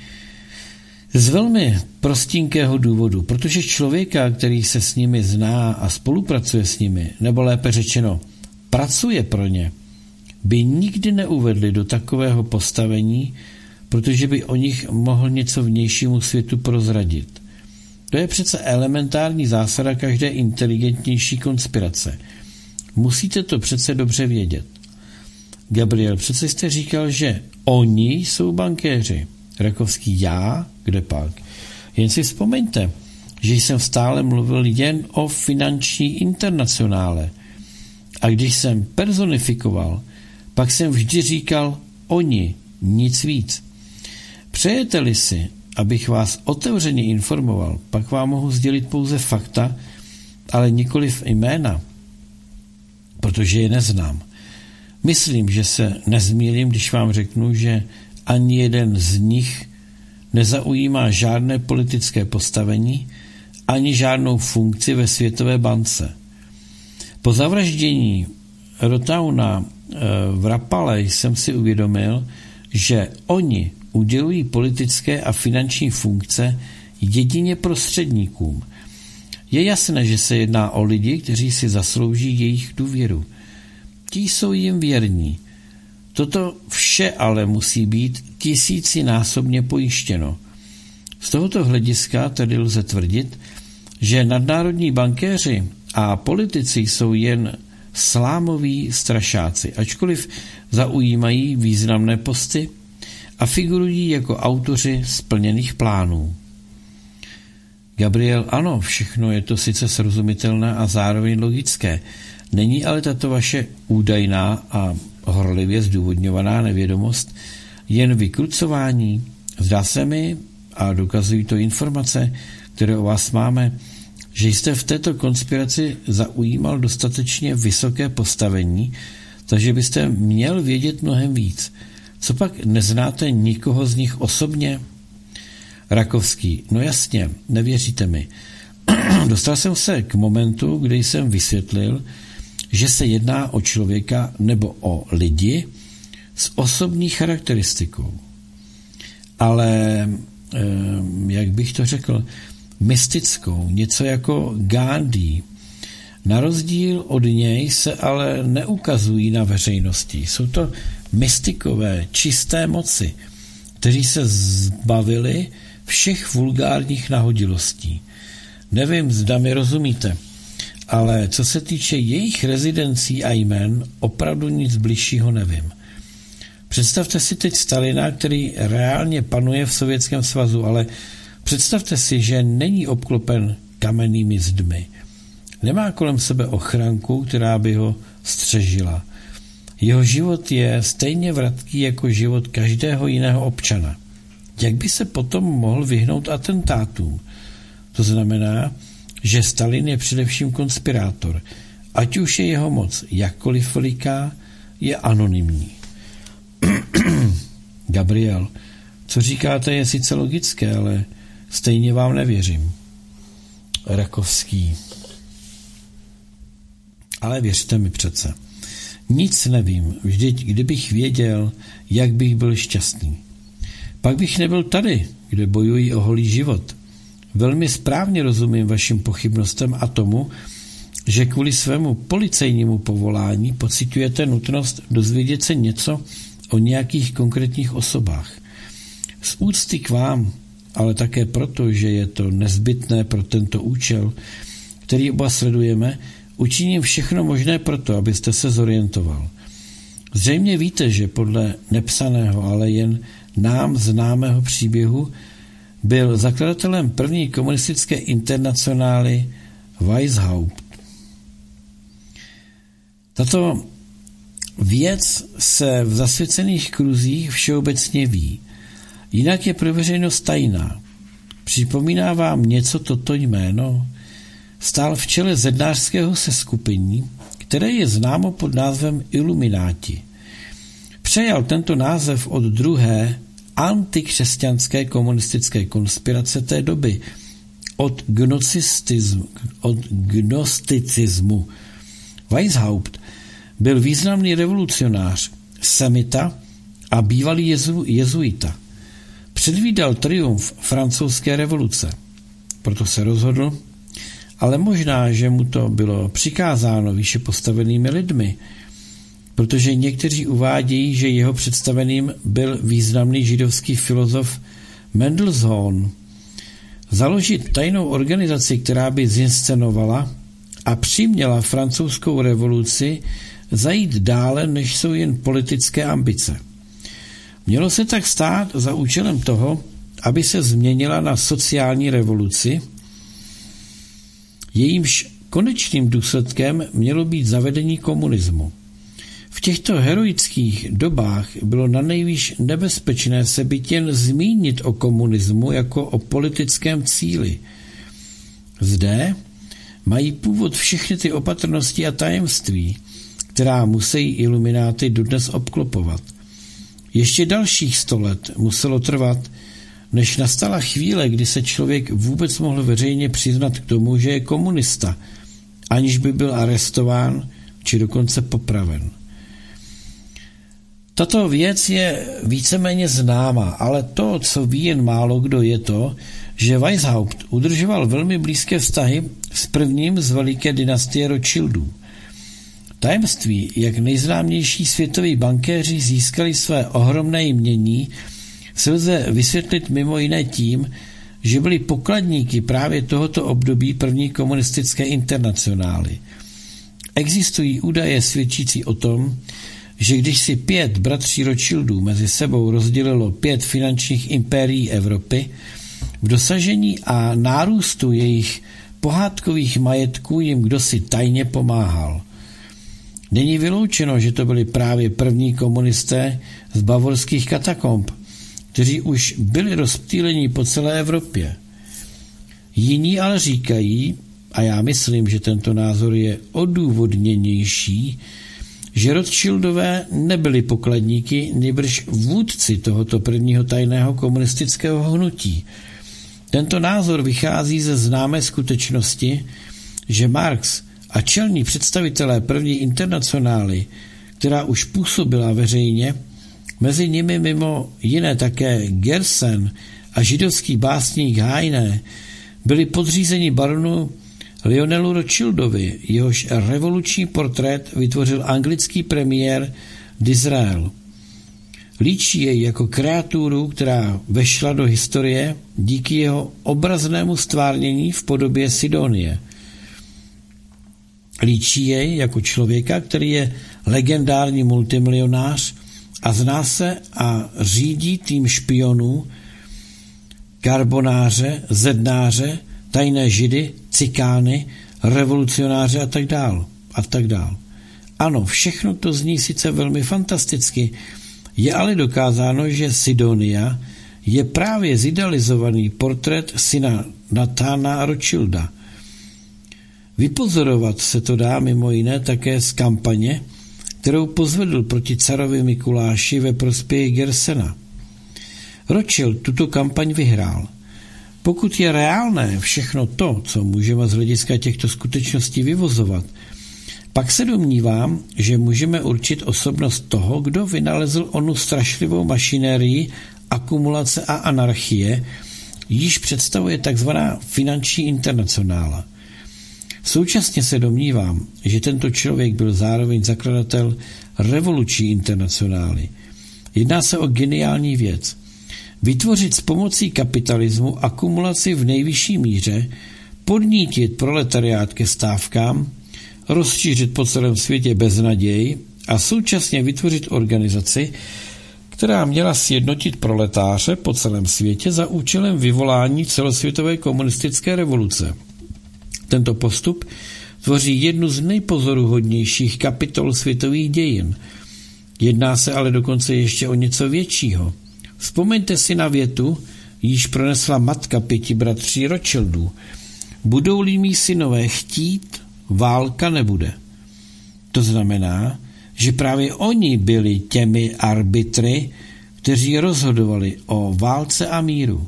z velmi prostinkého důvodu, protože člověka, který se s nimi zná a spolupracuje s nimi, nebo lépe řečeno, pracuje pro ně, by nikdy neuvedli do takového postavení, protože by o nich mohl něco vnějšímu světu prozradit. To je přece elementární zásada každé inteligentnější konspirace. Musíte to přece dobře vědět. Gabriel, přece jste říkal, že oni jsou bankéři. Rakovský, já? Kde pak? Jen si vzpomeňte, že jsem stále mluvil jen o finanční internacionále. A když jsem personifikoval, pak jsem vždy říkal oni, nic víc. Přejete-li si, abych vás otevřeně informoval, pak vám mohu sdělit pouze fakta, ale nikoliv jména, protože je neznám. Myslím, že se nezmýlím, když vám řeknu, že ani jeden z nich nezaujímá žádné politické postavení, ani žádnou funkci ve Světové bance. Po zavraždění Rotauna v Rapale jsem si uvědomil, že oni udělují politické a finanční funkce jedině prostředníkům. Je jasné, že se jedná o lidi, kteří si zaslouží jejich důvěru. Ti jsou jim věrní. Toto vše ale musí být tisícinásobně pojištěno. Z tohoto hlediska tedy lze tvrdit, že nadnárodní bankéři a politici jsou jen slámoví strašáci, ačkoliv zaujímají významné posty a figurují jako autoři splněných plánů. Gabriel, ano, všechno je to sice srozumitelné a zároveň logické. Není ale tato vaše údajná a horlivě zdůvodňovaná nevědomost jen vykrucování? Zdá se mi, a dokazují to informace, které o vás máme, že jste v této konspiraci zaujímal dostatečně vysoké postavení, takže byste měl vědět mnohem víc. Co pak neznáte nikoho z nich osobně? Rakovský, no jasně, nevěříte mi. Dostal jsem se k momentu, kdy jsem vysvětlil, že se jedná o člověka nebo o lidi s osobní charakteristikou. Ale, jak bych to řekl, mystickou, něco jako Gandhi. Na rozdíl od něj se ale neukazují na veřejnosti. Jsou to mystikové, čisté moci, kteří se zbavili všech vulgárních nahodilostí. Nevím, zda mi rozumíte, ale co se týče jejich rezidencí a jmen, opravdu nic bližšího nevím. Představte si teď Stalina, který reálně panuje v Sovětském svazu, ale představte si, že není obklopen kamennými zdmi. Nemá kolem sebe ochranku, která by ho střežila. Jeho život je stejně vratký jako život každého jiného občana. Jak by se potom mohl vyhnout atentátům? To znamená, že Stalin je především konspirátor. Ať už je jeho moc jakkoliv veliká, je anonymní. Gabriel, co říkáte, je sice logické, ale stejně vám nevěřím. Rakovský. Ale věřte mi přece. Nic nevím, vždyť kdybych věděl, jak bych byl šťastný. Pak bych nebyl tady, kde bojují o holý život. Velmi správně rozumím vašim pochybnostem a tomu, že kvůli svému policejnímu povolání pociťujete nutnost dozvědět se něco o nějakých konkrétních osobách. Z úcty k vám, ale také proto, že je to nezbytné pro tento účel, který oba sledujeme, učiním všechno možné proto, abyste se zorientoval. Zřejmě víte, že podle nepsaného, ale jen nám známého příběhu byl zakladatelem první komunistické internacionály Weishaupt. Tato věc se v zasvěcených kruzích všeobecně ví, jinak je pro veřejnost tajná. Připomíná vám něco toto jméno? Stál v čele zednářského seskupení, které je známo pod názvem Ilumináti. Přejal tento název od druhé antikřesťanské komunistické konspirace té doby, od, od gnosticismu. Weishaupt byl významný revolucionář, semita a bývalý jezu, jezuita. Předvídal triumf francouzské revoluce. Proto se rozhodl, ale možná, že mu to bylo přikázáno výše postavenými lidmi, protože někteří uvádějí, že jeho představeným byl významný židovský filozof Mendelssohn. Založit tajnou organizaci, která by zinscenovala a přiměla francouzskou revoluci zajít dále, než jsou jen politické ambice. Mělo se tak stát za účelem toho, aby se změnila na sociální revoluci, jejímž konečným důsledkem mělo být zavedení komunismu. V těchto heroických dobách bylo nanejvýš nebezpečné se byt jen zmínit o komunismu jako o politickém cíli. Zde mají původ všechny ty opatrnosti a tajemství, která musí ilumináty dodnes obklopovat. Ještě dalších sto let muselo trvat, než nastala chvíle, kdy se člověk vůbec mohl veřejně přiznat k tomu, že je komunista, aniž by byl arestován či dokonce popraven. Tato věc je víceméně známá, ale to, co ví jen málo kdo, je to, že Weishaupt udržoval velmi blízké vztahy s prvním z veliké dynastie Rothschildů. Tajemství, jak nejznámější světoví bankéři získali své ohromné jmění, se lze vysvětlit mimo jiné tím, že byli pokladníky právě tohoto období první komunistické internacionály. Existují údaje svědčící o tom, že když si pět bratří Rothschildů mezi sebou rozdělilo pět finančních impérií Evropy, v dosažení a nárůstu jejich pohádkových majetků jim kdosi tajně pomáhal. Není vyloučeno, že to byli právě první komunisté z bavorských katakomb, kteří už byli rozptýleni po celé Evropě. Jiní ale říkají, a já myslím, že tento názor je odůvodněnější, že Rothschildové nebyli pokladníky, nýbrž vůdci tohoto prvního tajného komunistického hnutí. Tento názor vychází ze známé skutečnosti, že Marx a čelní představitelé první internacionály, která už působila veřejně, mezi nimi mimo jiné také Gersen a židovský básník Heine, byli podřízeni baronu Lionelu Rothschildovi, jehož revoluční portrét vytvořil anglický premiér Disraeli. Líčí jej jako kreaturu, která vešla do historie díky jeho obraznému stvárnění v podobě Sidonie. Líčí jej jako člověka, který je legendární multimilionář a zná se a řídí tým špionů, karbonáře, zednáře, tajné židy, cikány, revolucionáře a tak dál. A tak dál. Ano, všechno to zní sice velmi fantasticky, je ale dokázáno, že Sidonia je právě zidealizovaný portrét syna Nathana Rothschilda. Vypozorovat se to dá mimo jiné také z kampaně, kterou pozvedl proti carovi Mikuláši ve prospěch Gersena. Rothschild tuto kampaň vyhrál. Pokud je reálné všechno to, co můžeme z hlediska těchto skutečností vyvozovat, pak se domnívám, že můžeme určit osobnost toho, kdo vynalezl onu strašlivou mašinérii akumulace a anarchie, již představuje takzvaná finanční internacionála. Současně se domnívám, že tento člověk byl zároveň zakladatel revoluční internacionály. Jedná se o geniální věc. Vytvořit s pomocí kapitalismu akumulaci v nejvyšší míře, podnítit proletariát ke stávkám, rozšířit po celém světě beznaděj a současně vytvořit organizaci, která měla sjednotit proletáře po celém světě za účelem vyvolání celosvětové komunistické revoluce. Tento postup tvoří jednu z nejpozoruhodnějších kapitol světových dějin. Jedná se ale dokonce ještě o něco většího. Vzpomeňte si na větu, již pronesla matka pěti bratří Rothschildů. Budou-li mí synové chtít, válka nebude. To znamená, že právě oni byli těmi arbitry, kteří rozhodovali o válce a míru.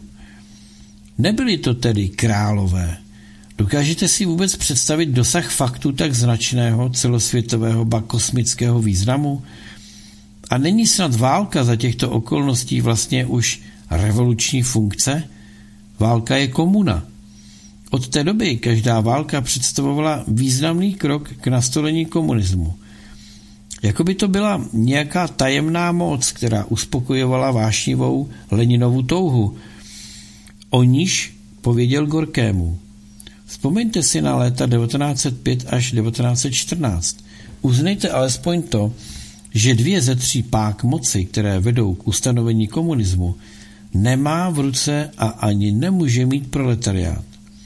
Nebyli to tedy králové. Dokážete si vůbec představit dosah faktu tak značného celosvětového ba kosmického významu? A není snad válka za těchto okolností vlastně už revoluční funkce? Válka je komuna. Od té doby každá válka představovala významný krok k nastolení komunismu. Jako by to byla nějaká tajemná moc, která uspokojovala vášnivou Leninovu touhu. O níž pověděl Gorkému. Vzpomeňte si na léta devatenáct set pět až devatenáct set čtrnáct. Uznejte alespoň to, že dvě ze tří pák moci, které vedou k ustanovení komunismu, nemá v ruce a ani nemůže mít proletariát.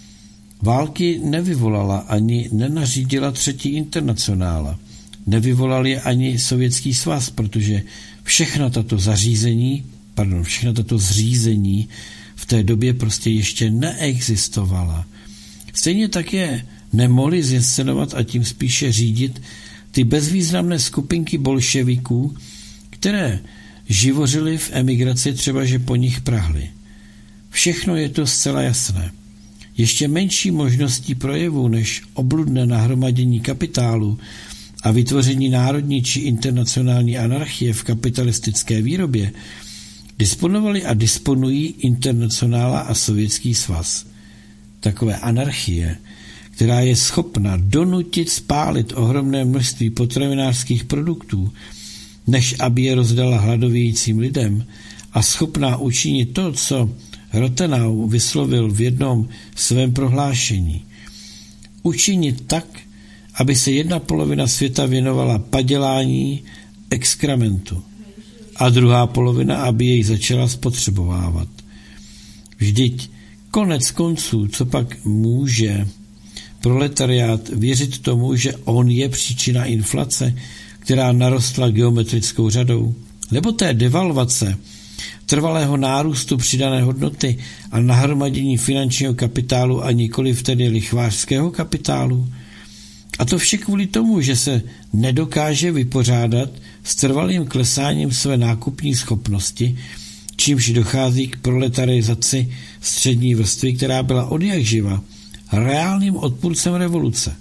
Války nevyvolala ani nenařídila třetí internacionála. Nevyvolal je ani Sovětský svaz, protože všechna tato zařízení, pardon, všechna tato zřízení v té době prostě ještě neexistovala. Stejně tak je nemohli zinscenovat a tím spíše řídit ty bezvýznamné skupinky bolševiků, které živořily v emigraci, třeba že po nich prahly. Všechno je to zcela jasné. Ještě menší možností projevu než obludné nahromadění kapitálu a vytvoření národní či internacionální anarchie v kapitalistické výrobě disponovali a disponují Internacionála a Sovětský svaz. Takové anarchie, která je schopna donutit spálit ohromné množství potravinářských produktů, než aby je rozdala hladovějícím lidem, a schopná učinit to, co Rothenau vyslovil v jednom svém prohlášení. Učinit tak, aby se jedna polovina světa věnovala padělání exkrementu a druhá polovina, aby jej začala spotřebovávat. Vždyť konec konců, co pak může proletariát věřit tomu, že on je příčina inflace, která narostla geometrickou řadou, nebo té devalvace, trvalého nárůstu přidané hodnoty a nahromadění finančního kapitálu a nikoliv tedy lichvářského kapitálu? A to vše kvůli tomu, že se nedokáže vypořádat s trvalým klesáním své nákupní schopnosti, čímž dochází k proletarizaci střední vrstvy, která byla odjakživa reálným odpůrcem revoluce.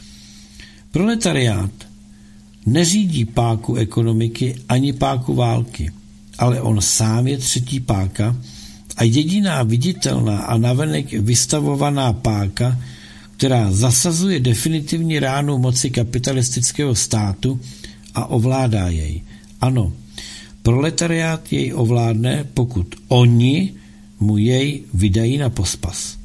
Proletariát neřídí páku ekonomiky ani páku války, ale on sám je třetí páka a jediná viditelná a navenek vystavovaná páka, která zasazuje definitivní ránu moci kapitalistického státu a ovládá jej. Ano, proletariát jej ovládne, pokud oni mu jej vydají na pospas.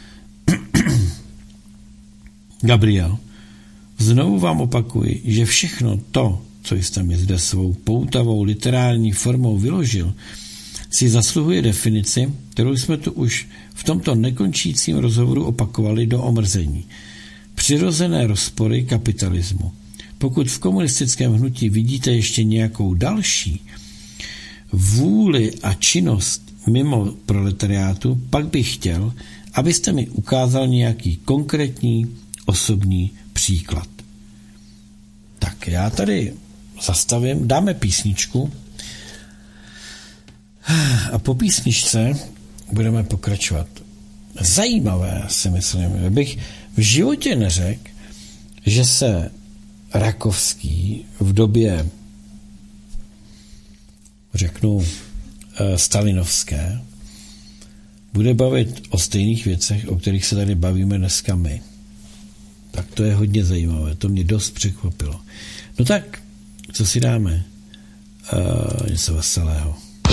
Gabriel, znovu vám opakuji, že všechno to, co jste mi zde svou poutavou literární formou vyložil, si zasluhuje definici, kterou jsme tu už v tomto nekončícím rozhovoru opakovali do omrzení. Přirozené rozpory kapitalismu. Pokud v komunistickém hnutí vidíte ještě nějakou další vůli a činnost mimo proletariátu, pak bych chtěl, abyste mi ukázal nějaký konkrétní osobní příklad. Tak já tady zastavím, dáme písničku a po písničce budeme pokračovat. Zajímavé, si myslím, že bych v životě neřekl, že se Rakovský v době, řeknu, stalinovské, bude bavit o stejných věcech, o kterých se tady bavíme dneska my. Tak to je hodně zajímavé, to mě dost překvapilo. No tak, co si dáme? Uh, něco veselého.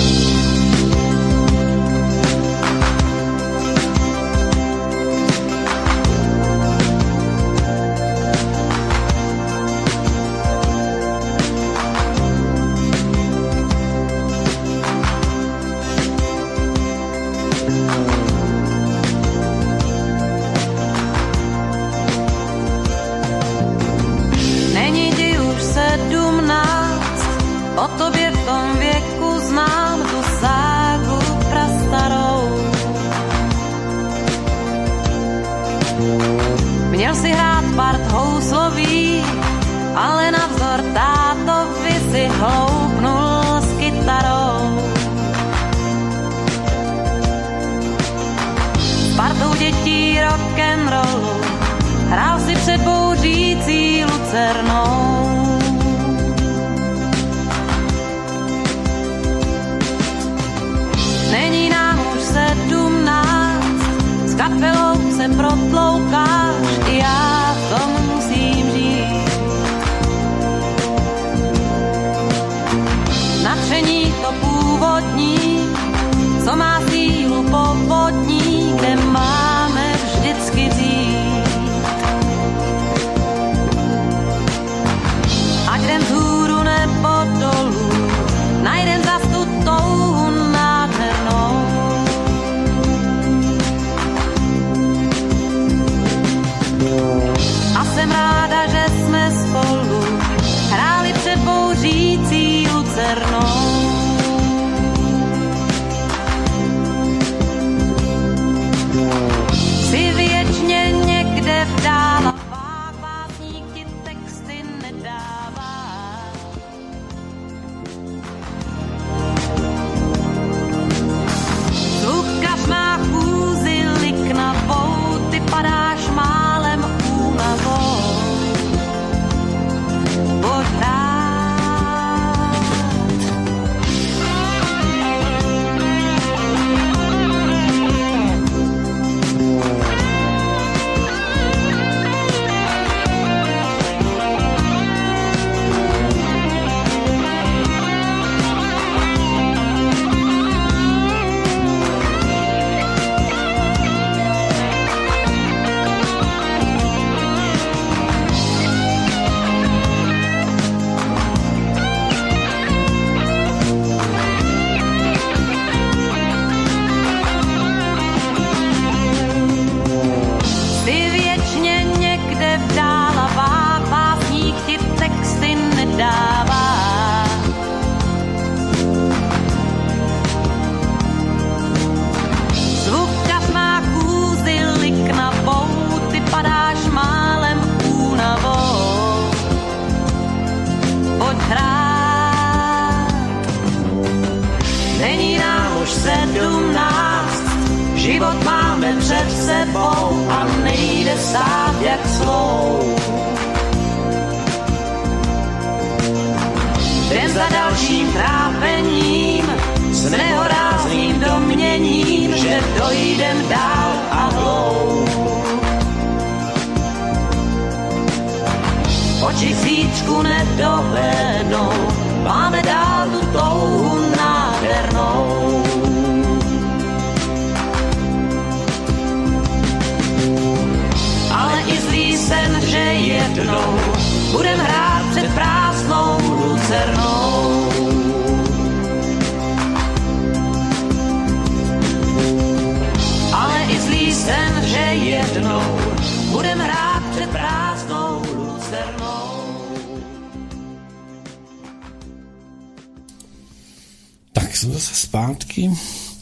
Zpátky.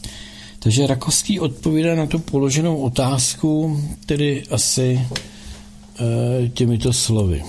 Takže Rakovský odpovídá na tu položenou otázku, tedy asi e, těmito slovy.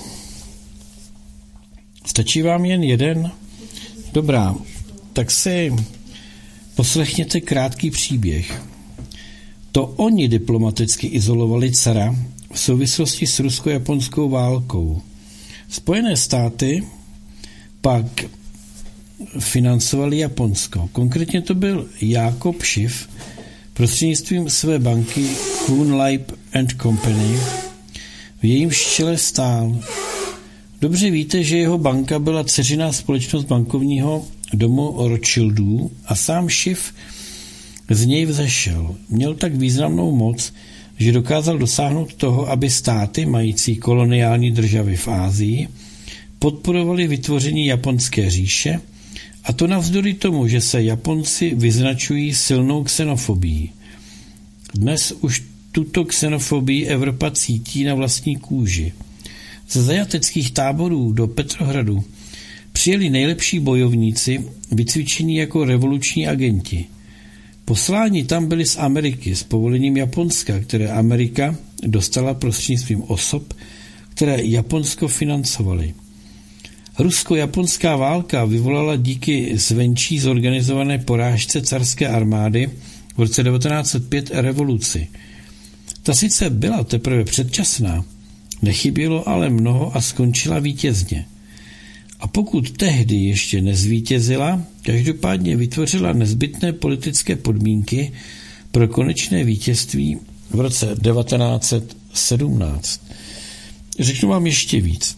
Stačí vám jen jeden? Dobrá, tak si poslechněte krátký příběh. To oni diplomaticky izolovali cara v souvislosti s rusko-japonskou válkou. Spojené státy pak financovali Japonsko. Konkrétně to byl Jakob Schiff prostřednictvím své banky Kuhn Leib and Company. v jejímž čele stál. Dobře víte, že jeho banka byla dceřiná společnost bankovního domu Rothschildů a sám Schiff z něj vzešel. Měl tak významnou moc, že dokázal dosáhnout toho, aby státy mající koloniální državy v Asii podporovali vytvoření japonské říše, a to navzdory tomu, že se Japonci vyznačují silnou xenofobií. Dnes už tuto xenofobii Evropa cítí na vlastní kůži. Ze zajateckých táborů do Petrohradu přijeli nejlepší bojovníci, vycvičení jako revoluční agenti. Posláni tam byli z Ameriky s povolením Japonska, které Amerika dostala prostřednictvím osob, které Japonsko financovali. Rusko-japonská válka vyvolala díky zvenčí zorganizované porážce carské armády v roce devatenáct set pět revoluci. Ta sice byla teprve předčasná, nechybělo ale mnoho a skončila vítězně. A pokud tehdy ještě nezvítězila, každopádně vytvořila nezbytné politické podmínky pro konečné vítězství v roce devatenáct set sedmnáct. Řeknu vám ještě víc.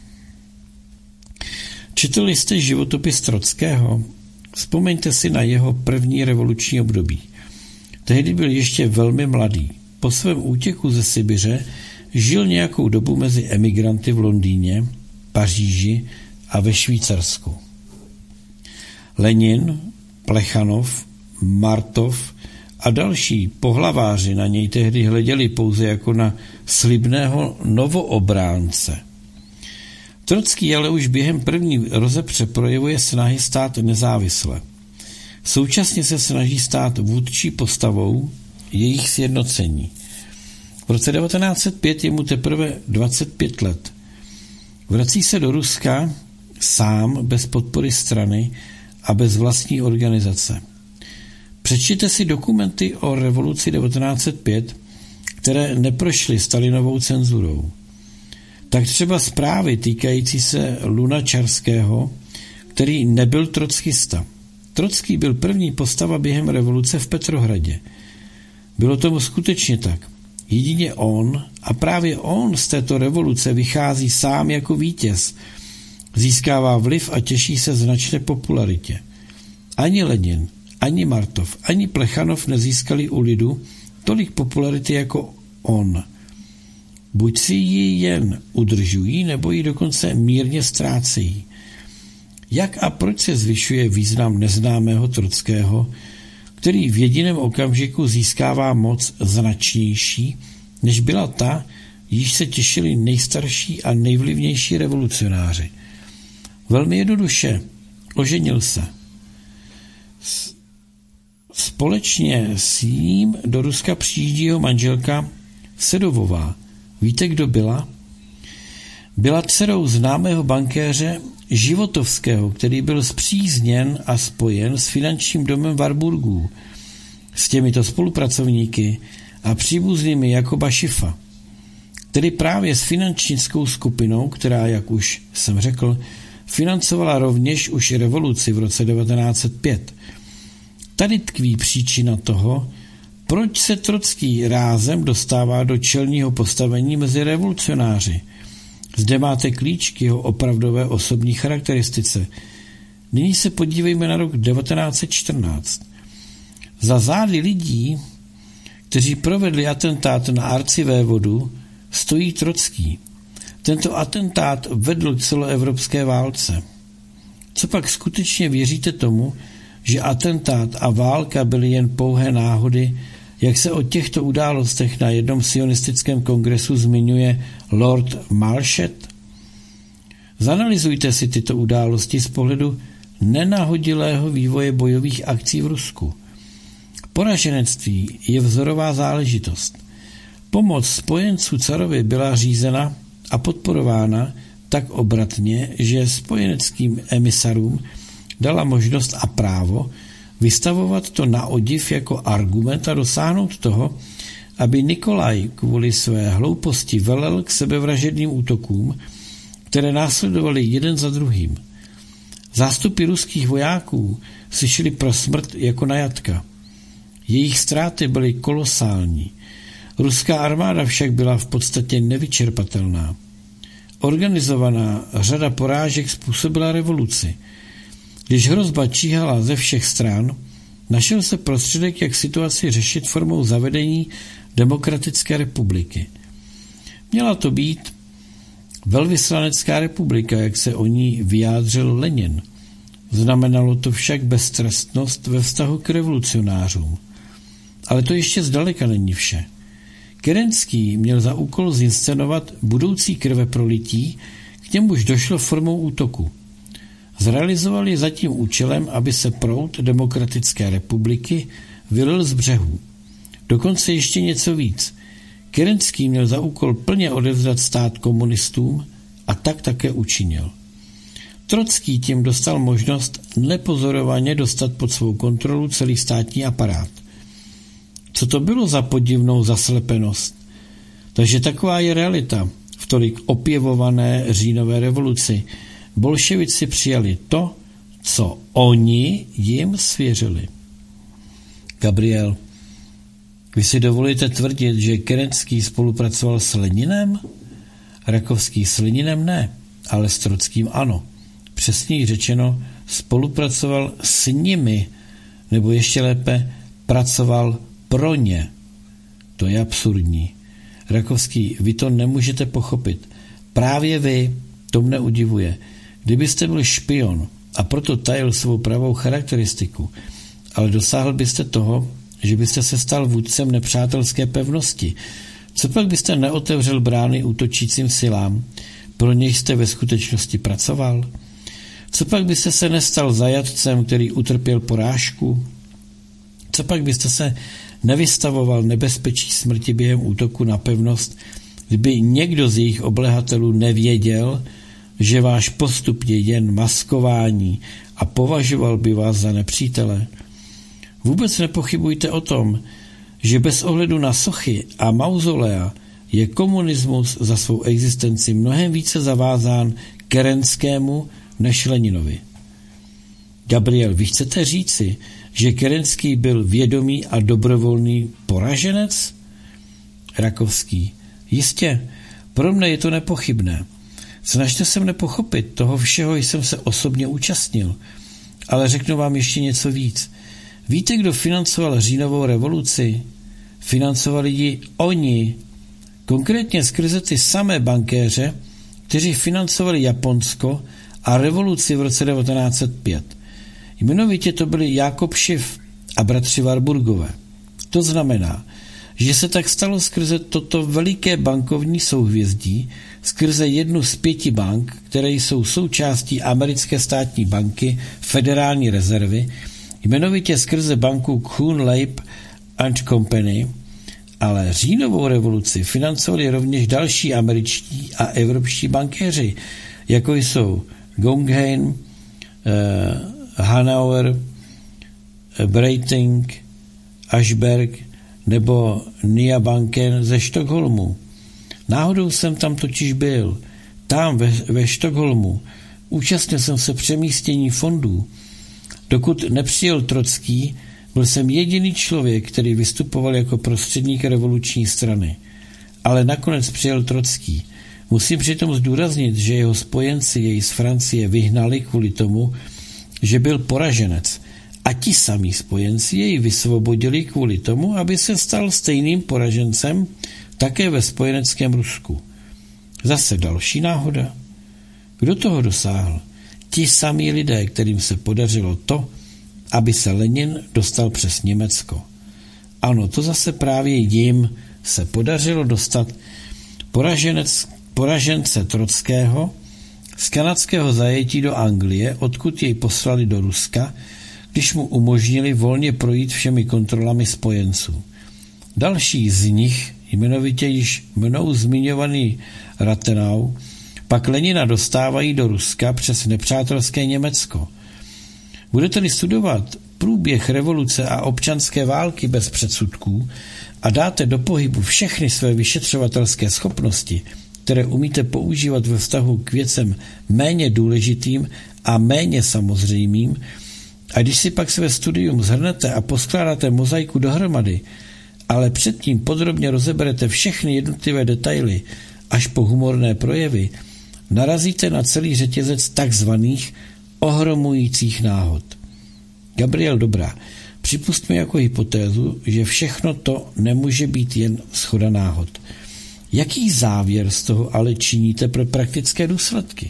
Četli jste životopis Trockého? Vzpomeňte si na jeho první revoluční období. Tehdy byl ještě velmi mladý. Po svém útěku ze Sibiře žil nějakou dobu mezi emigranty v Londýně, Paříži a ve Švýcarsku. Lenin, Plechanov, Martov a další pohlaváři na něj tehdy hleděli pouze jako na slibného novoobránce. Trocký ale už během první rozepře projevuje snahy stát nezávisle. Současně se snaží stát vůdčí postavou jejich sjednocení. V roce devatenáct set pět je mu teprve dvacet pět let. Vrací se do Ruska sám, bez podpory strany a bez vlastní organizace. Přečtěte si dokumenty o revoluci devatenáct set pět, které neprošly Stalinovou cenzurou. Tak třeba zprávy týkající se Lunačarského, který nebyl trockista. Trocký byl první postava během revoluce v Petrohradě. Bylo tomu skutečně tak. Jedině on, a právě on z této revoluce vychází sám jako vítěz, získává vliv a těší se značné popularitě. Ani Lenin, ani Martov, ani Plechanov nezískali u lidu tolik popularity jako on. Buď si ji jen udržují, nebo ji dokonce mírně ztrácejí. Jak a proč se zvyšuje význam neznámého Trockého, který v jediném okamžiku získává moc značnější, než byla ta, již se těšili nejstarší a nejvlivnější revolucionáři? Velmi jednoduše, oženil se. Společně s ním do Ruska přijíždí jeho manželka Sedovová. Víte, kdo byla? Byla dcerou známého bankéře Životovského, který byl spřízněn a spojen s finančním domem Warburgů, s těmito spolupracovníky a příbuznými Jakoba Schiffa, tedy právě s finančnickou skupinou, která, jak už jsem řekl, financovala rovněž už revoluci v roce devatenáct set pět. Tady tkví příčina toho, proč se Trocký rázem dostává do čelního postavení mezi revolucionáři. Zde máte klíč k jeho opravdové osobní charakteristice. Nyní se podívejme na rok devatenáct set čtrnáct. Za zády lidí, kteří provedli atentát na arcivévodu, stojí Trocký. Tento atentát vedl k celoevropské válce. Co pak skutečně věříte tomu, že atentát a válka byly jen pouhé náhody, jak se o těchto událostech na jednom sionistickém kongresu zmiňuje Lord Marshett? Zanalyzujte si tyto události z pohledu nenahodilého vývoje bojových akcí v Rusku. Poraženectví je vzorová záležitost. Pomoc spojenců carovi byla řízena a podporována tak obratně, že spojeneckým emisarům dala možnost a právo vystavovat to na odiv jako argument a dosáhnout toho, aby Nikolaj kvůli své hlouposti velel k sebevražedným útokům, které následovaly jeden za druhým. Zástupy ruských vojáků si šli pro smrt jako na jatka. Jejich ztráty byly kolosální. Ruská armáda však byla v podstatě nevyčerpatelná. Organizovaná řada porážek způsobila revoluci. Když hrozba číhala ze všech stran, našel se prostředek, jak situaci řešit formou zavedení demokratické republiky. Měla to být velvyslanecká republika, jak se o ní vyjádřil Lenin. Znamenalo to však beztrestnost ve vztahu k revolucionářům. Ale to ještě zdaleka není vše. Kerenský měl za úkol zinscenovat budoucí krveprolití, k němuž došlo formou útoku. Zrealizoval je za tím účelem, aby se proud demokratické republiky vylil z břehů. Dokonce ještě něco víc. Kerenský měl za úkol plně odevzdat stát komunistům a tak také učinil. Trocký tím dostal možnost nepozorovaně dostat pod svou kontrolu celý státní aparát. Co to bylo za podivnou zaslepenost? Takže taková je realita. V tolik opěvované říjnové revoluci bolševici přijali to, co oni jim svěřili. Gabriel, vy si dovolíte tvrdit, že Kerenský spolupracoval s Leninem? Rakovský s Leninem ne, ale s Trockým ano. Přesněji řečeno, spolupracoval s nimi, nebo ještě lépe, pracoval pro ně. To je absurdní. Rakovský, vy to nemůžete pochopit. Právě vy, to mne udivuje. Kdybyste byl špion a proto tajil svou pravou charakteristiku, ale dosáhl byste toho, že byste se stal vůdcem nepřátelské pevnosti, co pak byste neotevřel brány útočícím silám, pro něž jste ve skutečnosti pracoval? Co pak byste se nestal zajatcem, který utrpěl porážku? Co pak byste se nevystavoval nebezpečí smrti během útoku na pevnost, kdyby někdo z jejich oblehatelů nevěděl, že váš postup je jen maskování a považoval by vás za nepřítele? Vůbec nepochybujte o tom, že bez ohledu na sochy a mauzolea je komunismus za svou existenci mnohem více zavázán Kerenskému než Leninovi. Gabriel, vy chcete říci, že Kerenský byl vědomý a dobrovolný poraženec? Rakovský, jistě, pro mne je to nepochybné. Snažte se mne pochopit, toho všeho jsem se osobně účastnil, ale řeknu vám ještě něco víc. Víte, kdo financoval říjnovou revoluci? Financovali ji oni, konkrétně skrze ty samé bankéře, kteří financovali Japonsko a revoluci v roce devatenáct set pět. Jmenovitě to byli Jákob Schiff a bratři Warburgové. To znamená, že se tak stalo skrze toto veliké bankovní souhvězdí, skrze jednu z pěti bank, které jsou součástí americké státní banky Federální rezervy, jmenovitě skrze banku Kuhn Leib and Company, ale říjnovou revoluci financovali rovněž další američtí a evropští bankéři, jako jsou Guggenheim, eh, Hanauer, Breitling, Ashberg nebo Nia Banken ze Stockholmu. Náhodou jsem tam totiž byl. Tam ve, ve Stockholmu účastnil jsem se přemístění fondů. Dokud nepřijel Trocký, byl jsem jediný člověk, který vystupoval jako prostředník revoluční strany. Ale nakonec přijel Trocký. Musím přitom zdůraznit, že jeho spojenci jej z Francie vyhnali kvůli tomu, že byl poraženec. A ti samí spojenci jej vysvobodili kvůli tomu, aby se stal stejným poražencem také ve spojeneckém Rusku. Zase další náhoda. Kdo toho dosáhl? Ti samí lidé, kterým se podařilo to, aby se Lenin dostal přes Německo. Ano, to zase právě jim se podařilo dostat poraženec, poražence Trockého z kanadského zajetí do Anglie, odkud jej poslali do Ruska, když mu umožnili volně projít všemi kontrolami spojenců. Další z nich, jmenovitě již mnou zmiňovaný Rathenau, pak Lenina dostávají do Ruska přes nepřátelské Německo. Budete-li studovat průběh revoluce a občanské války bez předsudků a dáte do pohybu všechny své vyšetřovatelské schopnosti, které umíte používat ve vztahu k věcem méně důležitým a méně samozřejmým, a když si pak své studium shrnete a poskládáte mozaiku dohromady ale předtím podrobně rozeberete všechny jednotlivé detaily až po humorné projevy, narazíte na celý řetězec takzvaných ohromujících náhod. Gabriel Dobrá, připustme jako hypotézu, že všechno to nemůže být jen shoda náhod. Jaký závěr z toho ale činíte pro praktické důsledky?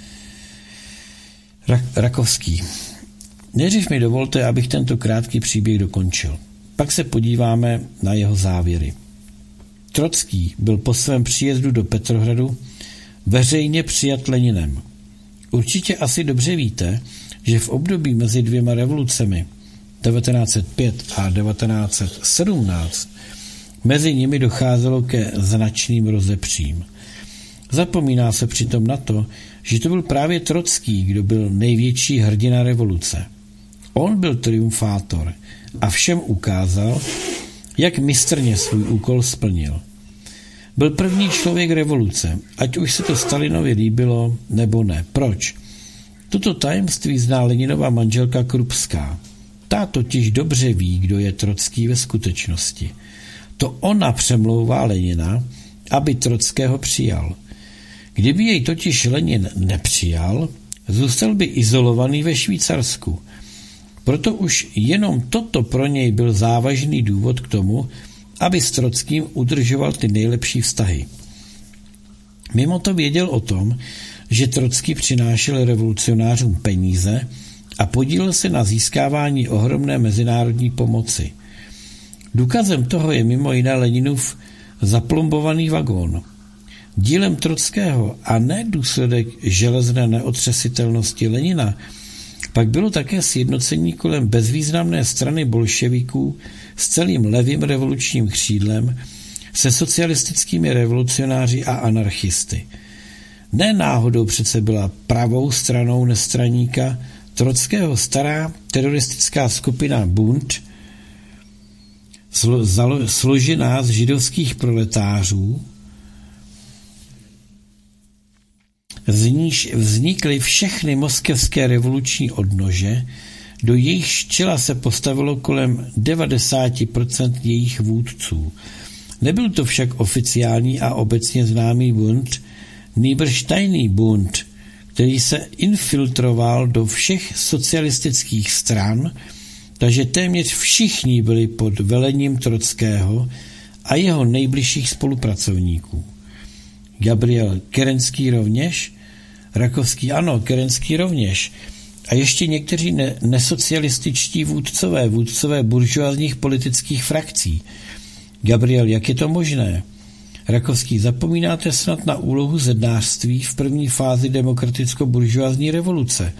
Ra- Rakovský. Nejdřív mi dovolte, abych tento krátký příběh dokončil. Pak se podíváme na jeho závěry. Trocký byl po svém příjezdu do Petrohradu veřejně přijat Leninem. Určitě asi dobře víte, že v období mezi dvěma revolucemi devatenáct set pět a devatenáct set sedmnáct mezi nimi docházelo ke značným rozepřím. Zapomíná se přitom na to, že to byl právě Trocký, kdo byl největší hrdina revoluce. On byl triumfátor a všem ukázal, jak mistrně svůj úkol splnil. Byl první člověk revoluce, ať už se to Stalinovi líbilo nebo ne. Proč? Toto tajemství zná Leninova manželka Krupská. Ta totiž dobře ví, kdo je Trocký ve skutečnosti. To ona přemlouvá Lenina, aby Trockého přijal. Kdyby jej totiž Lenin nepřijal, zůstal by izolovaný ve Švýcarsku. Proto už jenom toto pro něj byl závažný důvod k tomu, aby s Trockým udržoval ty nejlepší vztahy. Mimo to věděl o tom, že Trocký přinášel revolucionářům peníze a podílel se na získávání ohromné mezinárodní pomoci. Důkazem toho je mimo jiné Leninův zaplombovaný vagón. Dílem Trockého a ne důsledek železné neotřesitelnosti Lenina pak bylo také sjednocení kolem bezvýznamné strany bolševiků s celým levým revolučním křídlem, se socialistickými revolucionáři a anarchisty. Ne náhodou přece byla pravou stranou nestraníka Trockého stará teroristická skupina Bund, složená z židovských proletářů, z níž vznikly všechny moskevské revoluční odnože, do jejich čela se postavilo kolem devadesát procent jejich vůdců. Nebyl to však oficiální a obecně známý Bund, nýbrž tajný Bund, který se infiltroval do všech socialistických stran, takže téměř všichni byli pod velením Trockého a jeho nejbližších spolupracovníků. Gabriel Kerenský rovněž? Rakovský ano, Kerenský rovněž. A ještě někteří ne- nesocialističtí vůdcové, vůdcové buržoazních politických frakcí. Gabriel, jak je to možné? Rakovský, zapomínáte snad na úlohu zednářství v první fázi demokraticko-buržoazní revoluce.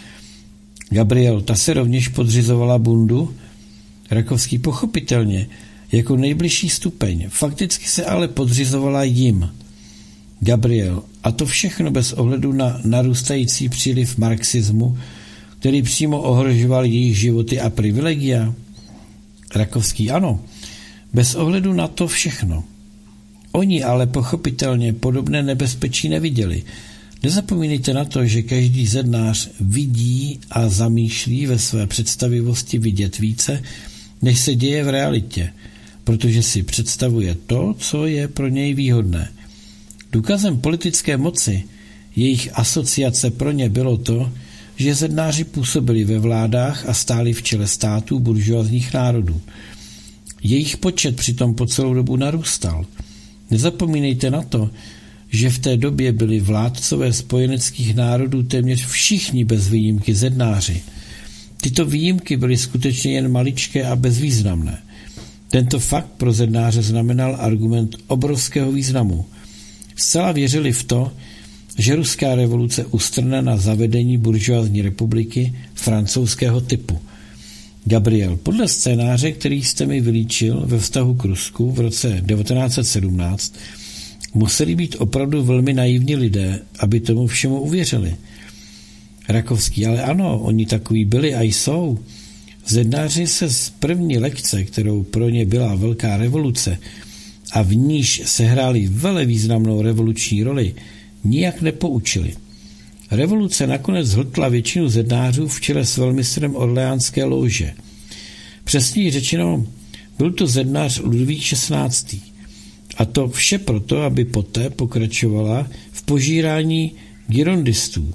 Gabriel, ta se rovněž podřizovala Bundu? Rakovský, pochopitelně, jako nejbližší stupeň, fakticky se ale podřizovala jim. Gabriel, a to všechno bez ohledu na narůstající příliv marxismu, který přímo ohrožoval jejich životy a privilegia? Rakovský, ano, bez ohledu na to všechno. Oni ale pochopitelně podobné nebezpečí neviděli. Nezapomínejte na to, že každý zednář vidí a zamýšlí ve své představivosti vidět více, než se děje v realitě, protože si představuje to, co je pro něj výhodné. Důkazem politické moci, jejich asociace pro ně bylo to, že zednáři působili ve vládách a stáli v čele států buržoazních národů. Jejich počet přitom po celou dobu narůstal. Nezapomínejte na to, že v té době byli vládcové spojeneckých národů téměř všichni bez výjimky zednáři. Tyto výjimky byly skutečně jen maličké a bezvýznamné. Tento fakt pro zednáře znamenal argument obrovského významu. Zcela věřili v to, že ruská revoluce ustrne na zavedení buržoazní republiky francouzského typu. Gabriel, podle scénáře, který jste mi vylíčil ve vztahu k Rusku v roce devatenáct set sedmnáct, museli být opravdu velmi naivní lidé, aby tomu všemu uvěřili. Rakovský, ale ano, oni takoví byli a jsou. Zednáři se z první lekce, kterou pro ně byla velká revoluce a v níž sehráli velevýznamnou revoluční roli, nijak nepoučili. Revoluce nakonec zhltla většinu zednářů v čele s velmistrem orleánské lóže. Přesněji řečeno, Byl to zednář Ludvík šestnáctý. A to vše proto, aby poté pokračovala v požírání girondistů,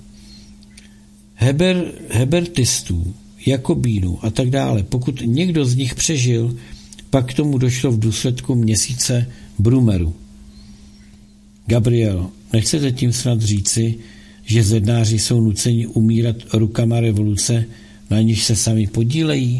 Heber, hebertistů, jakobínů a tak dále. Pokud někdo z nich přežil, pak k tomu došlo v důsledku měsíce Brumeru. Gabriel, nechcete tím snad říci, že zednáři jsou nuceni umírat rukama revoluce, na níž se sami podílejí?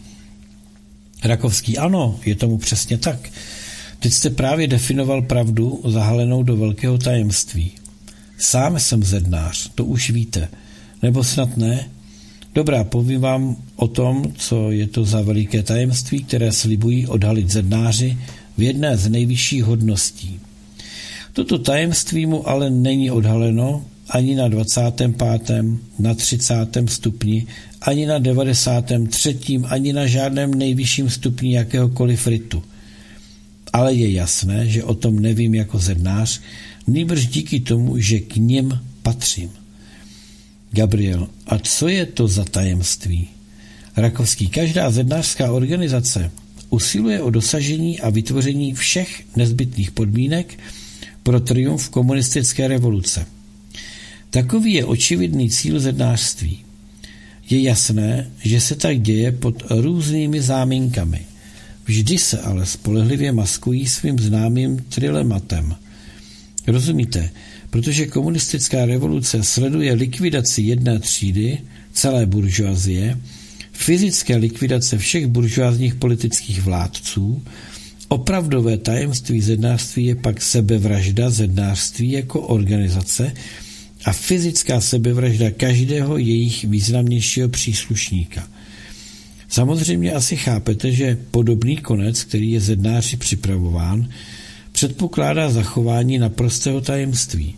Rakovský, ano, je tomu přesně tak. Teď jste právě definoval pravdu zahalenou do velkého tajemství. Sám jsem zednář, to už víte. Nebo snad ne? Dobrá, povím vám o tom, co je to za veliké tajemství, které slibují odhalit zednáři v jedné z nejvyšších hodností. Toto tajemství mu ale není odhaleno ani na dvacátém pátém, na třicátém stupni, ani na devadesátém třetím, ani na žádném nejvyšším stupni jakéhokoliv ritu. Ale je jasné, že o tom nevím jako zednář, nýbrž díky tomu, že k nim patřím. Gabriel, a co je to za tajemství? Rakovský, každá zednářská organizace usiluje o dosažení a vytvoření všech nezbytných podmínek pro triumf komunistické revoluce. Takový je očividný cíl zednářství. Je jasné, že se tak děje pod různými záminkami. Vždy se ale spolehlivě maskují svým známým trilematem. Rozumíte? Protože komunistická revoluce sleduje likvidaci jedné třídy, celé buržoazie, fyzické likvidace všech buržoázních politických vládců, opravdové tajemství zednářství je pak sebevražda zednářství jako organizace a fyzická sebevražda každého jejich významnějšího příslušníka. Samozřejmě asi chápete, že podobný konec, který je zednáři připravován, předpokládá zachování naprostého tajemství.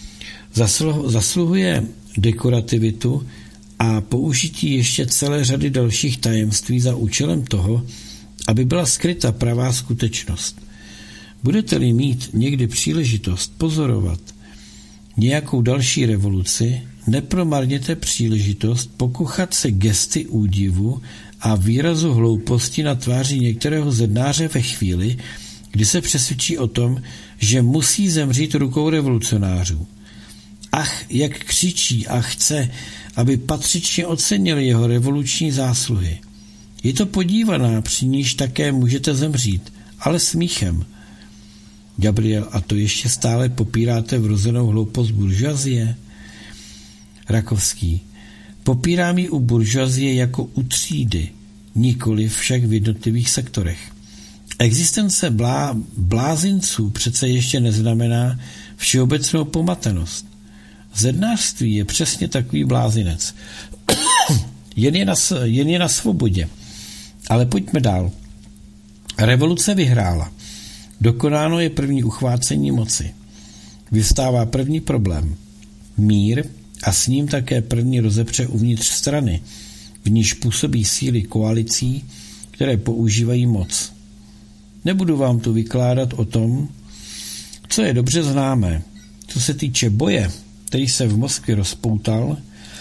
Zasluhuje dekorativitu a použití ještě celé řady dalších tajemství za účelem toho, aby byla skryta pravá skutečnost. Budete-li mít někdy příležitost pozorovat nějakou další revoluci, nepromarněte příležitost pokuchat se gesty údivu a výrazu hlouposti na tváři některého zednáře ve chvíli, kdy se přesvědčí o tom, že musí zemřít rukou revolucionářů. Ach, jak křičí a chce, aby patřičně ocenili jeho revoluční zásluhy. Je to podívaná, při níž také můžete zemřít, ale smíchem. Gabriel, a to ještě stále popíráte vrozenou hloupost buržoazie? Rakovský, popírám ji u buržoazie jako u třídy, nikoli však v jednotlivých sektorech. Existence blá, blázinců přece ještě neznamená všeobecnou pomatenost. Zednářství je přesně takový blázinec. jen, je na, jen je na svobodě. Ale pojďme dál. Revoluce vyhrála. Dokonáno je první uchvácení moci. Vyvstává první problém. Mír a s ním také první rozepře uvnitř strany, v níž působí síly koalicí, které používají moc. Nebudu vám tu vykládat o tom, co je dobře známé. Co se týče boje, který se v Moskvě rozpoutal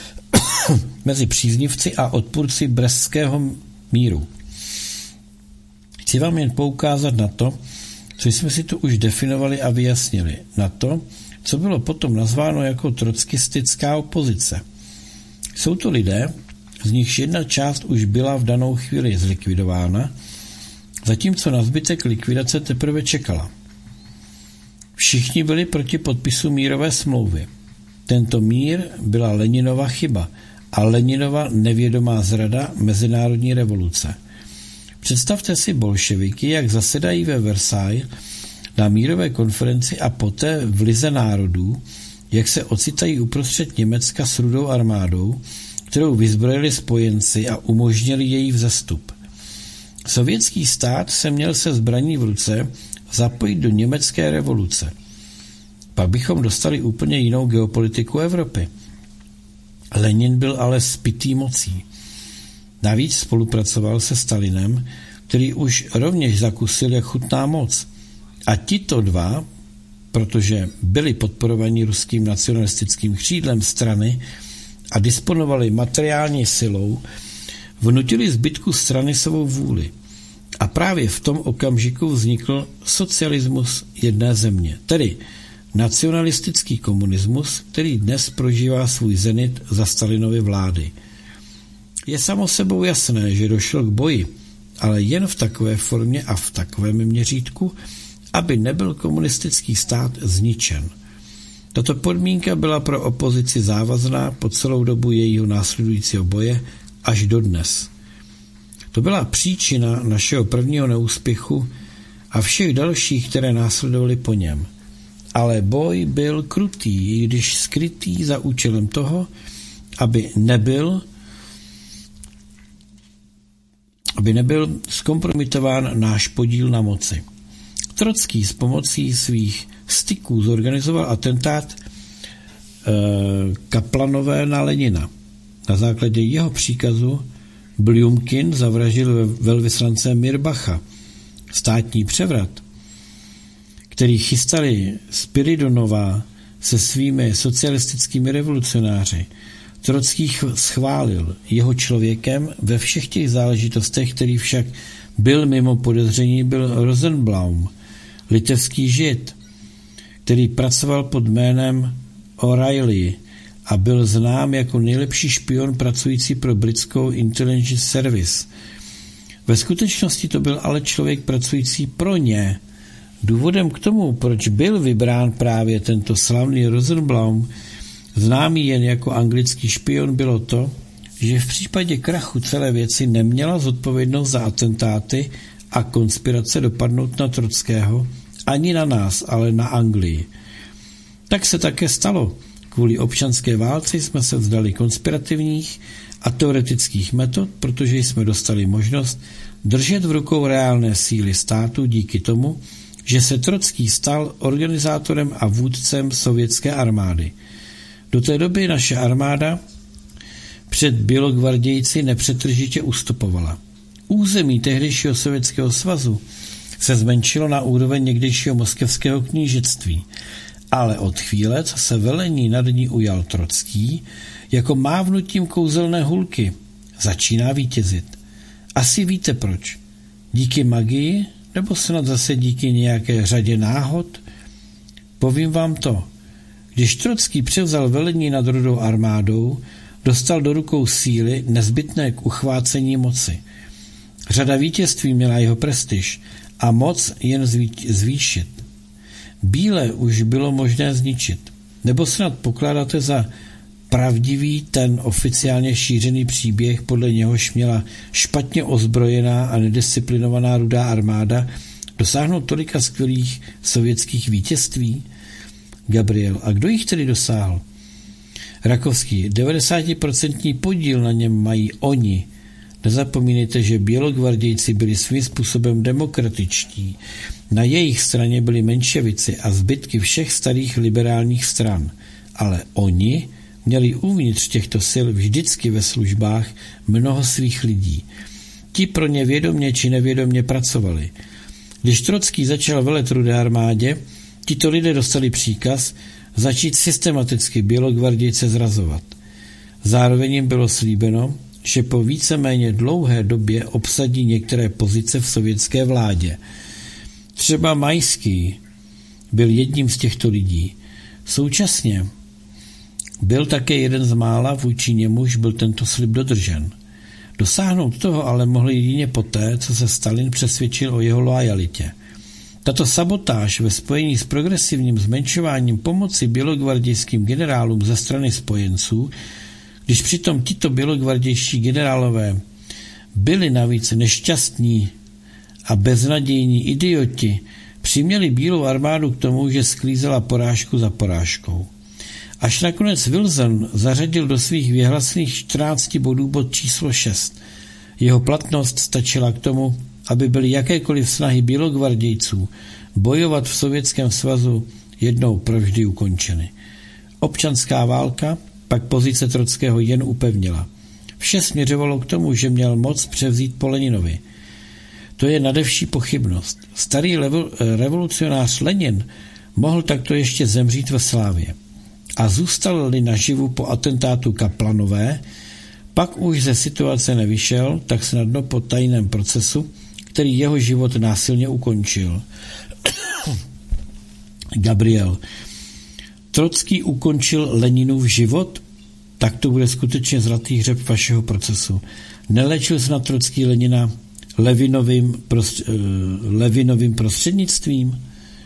mezi příznivci a odpůrci brestského míru. Chci vám jen poukázat na to, co jsme si tu už definovali a vyjasnili, na to, co bylo potom nazváno jako trockistická opozice. Jsou to lidé, z nichž jedna část už byla v danou chvíli zlikvidována, zatímco na zbytek likvidace teprve čekala. Všichni byli proti podpisu mírové smlouvy. Tento mír byla Leninova chyba a Leninova nevědomá zrada mezinárodní revoluce. Představte si bolševiky, jak zasedají ve Versailles na mírové konferenci a poté v Lize národů, jak se ocitají uprostřed Německa s rudou armádou, kterou vyzbrojili spojenci a umožnili její vzestup. Sovětský stát se měl se zbraní v ruce zapojit do německé revoluce. Pak bychom dostali úplně jinou geopolitiku Evropy. Lenin byl ale spitý mocí. Navíc spolupracoval se Stalinem, který už rovněž zakusil, jak chutná moc. A tito dva, protože byli podporovaní ruským nacionalistickým křídlem strany a disponovali materiální silou, vnutili zbytku strany svou vůli. A právě v tom okamžiku vznikl socialismus jedné země, tedy nacionalistický komunismus, který dnes prožívá svůj zenit za Stalinovy vlády. Je samo sebou jasné, že došlo k boji, ale jen v takové formě a v takovém měřítku, aby nebyl komunistický stát zničen. Tato podmínka byla pro opozici závazná po celou dobu jejího následujícího boje až dodnes. To byla příčina našeho prvního neúspěchu a všech dalších, které následovaly po něm. Ale boj byl krutý, i když skrytý za účelem toho, aby nebyl, aby nebyl zkompromitován náš podíl na moci. Trocký s pomocí svých styků zorganizoval atentát e, Kaplanové na Lenina. Na základě jeho příkazu Bljumkin zavraždil velvyslance Mirbacha. Státní převrat, který chystali Spiridonová se svými socialistickými revolucionáři, Trocký schválil jeho člověkem ve všech těch záležitostech, který však byl mimo podezření, byl Rosenbaum, litevský žid, který pracoval pod jménem O'Reilly a byl znám jako nejlepší špion pracující pro britskou Intelligence Service. Ve skutečnosti to byl ale člověk pracující pro ně. Důvodem k tomu, proč byl vybrán právě tento slavný Rosenbaum, známý jen jako anglický špion, bylo to, že v případě krachu celé věci neměla zodpovědnost za atentáty a konspirace dopadnout na Trockého, ani na nás, ale na Anglii. Tak se také stalo. Kvůli občanské válce jsme se vzdali konspirativních a teoretických metod, protože jsme dostali možnost držet v rukou reálné síly státu díky tomu, že se Trocký stal organizátorem a vůdcem sovětské armády. Do té doby naše armáda před bělogvardějci nepřetržitě ustupovala. Území tehdejšího Sovětského svazu se zmenšilo na úroveň někdejšího moskevského knížectví, ale od chvíle, co se velení nad ní ujal Trocký, jako mávnutím kouzelné hulky začíná vítězit. Asi víte proč. Díky magii, nebo snad zase díky nějaké řadě náhod? Povím vám to. Když Trocký převzal velení nad Rudou armádou, dostal do rukou síly nezbytné k uchvácení moci. Řada vítězství měla jeho prestiž a moc jen zvýšit. Bílé už bylo možné zničit. Nebo snad pokládáte za pravdivý ten oficiálně šířený příběh, podle něhož měla špatně ozbrojená a nedisciplinovaná Rudá armáda dosáhnout tolika skvělých sovětských vítězství? Gabriel, a kdo jich tedy dosáhl? Rakovský, devadesátiprocentní podíl na něm mají oni. Nezapomínejte, že bělogvardějci byli svým způsobem demokratičtí. Na jejich straně byli menševici a zbytky všech starých liberálních stran. Ale oni měli uvnitř těchto sil vždycky ve službách mnoho svých lidí. Ti pro ně vědomě či nevědomě pracovali. Když Trocký začal velet Rudé armádě, tito lidé dostali příkaz začít systematicky bělogvardějce zrazovat. Zároveň jim bylo slíbeno, že po víceméně dlouhé době obsadí některé pozice v sovětské vládě. Třeba Majský byl jedním z těchto lidí. Současně byl také jeden z mála, vůči němuž byl tento slib dodržen. Dosáhnout toho ale mohl jedině poté, co se Stalin přesvědčil o jeho loajalitě. Tato sabotáž ve spojení s progresivním zmenšováním pomoci bělogvardějským generálům ze strany spojenců, když přitom tito bělogvardějští generálové byli navíc nešťastní a beznadějní idioti, přiměli Bílou armádu k tomu, že sklízela porážku za porážkou. Až nakonec Wilson zařadil do svých věhlasných čtrnácti bodů bod číslo šest. Jeho platnost stačila k tomu, aby byly jakékoliv snahy bělogvardějců bojovat v Sovětském svazu jednou provždy ukončeny. Občanská válka pak pozice Trockého jen upevnila. Vše směřovalo k tomu, že měl moc převzít po Leninovi. To je nadevší pochybnost. Starý revolucionář Lenin mohl takto ještě zemřít ve slávě. A zůstal-li naživu po atentátu Kaplanové, pak už ze situace nevyšel tak snadno po tajném procesu, který jeho život násilně ukončil. Gabriel, Trocký ukončil Leninův život? Tak to bude skutečně zlatý hřeb vašeho procesu. Nelečil se na Trocký Lenina Levinovým, prostř, Levinovým prostřednictvím?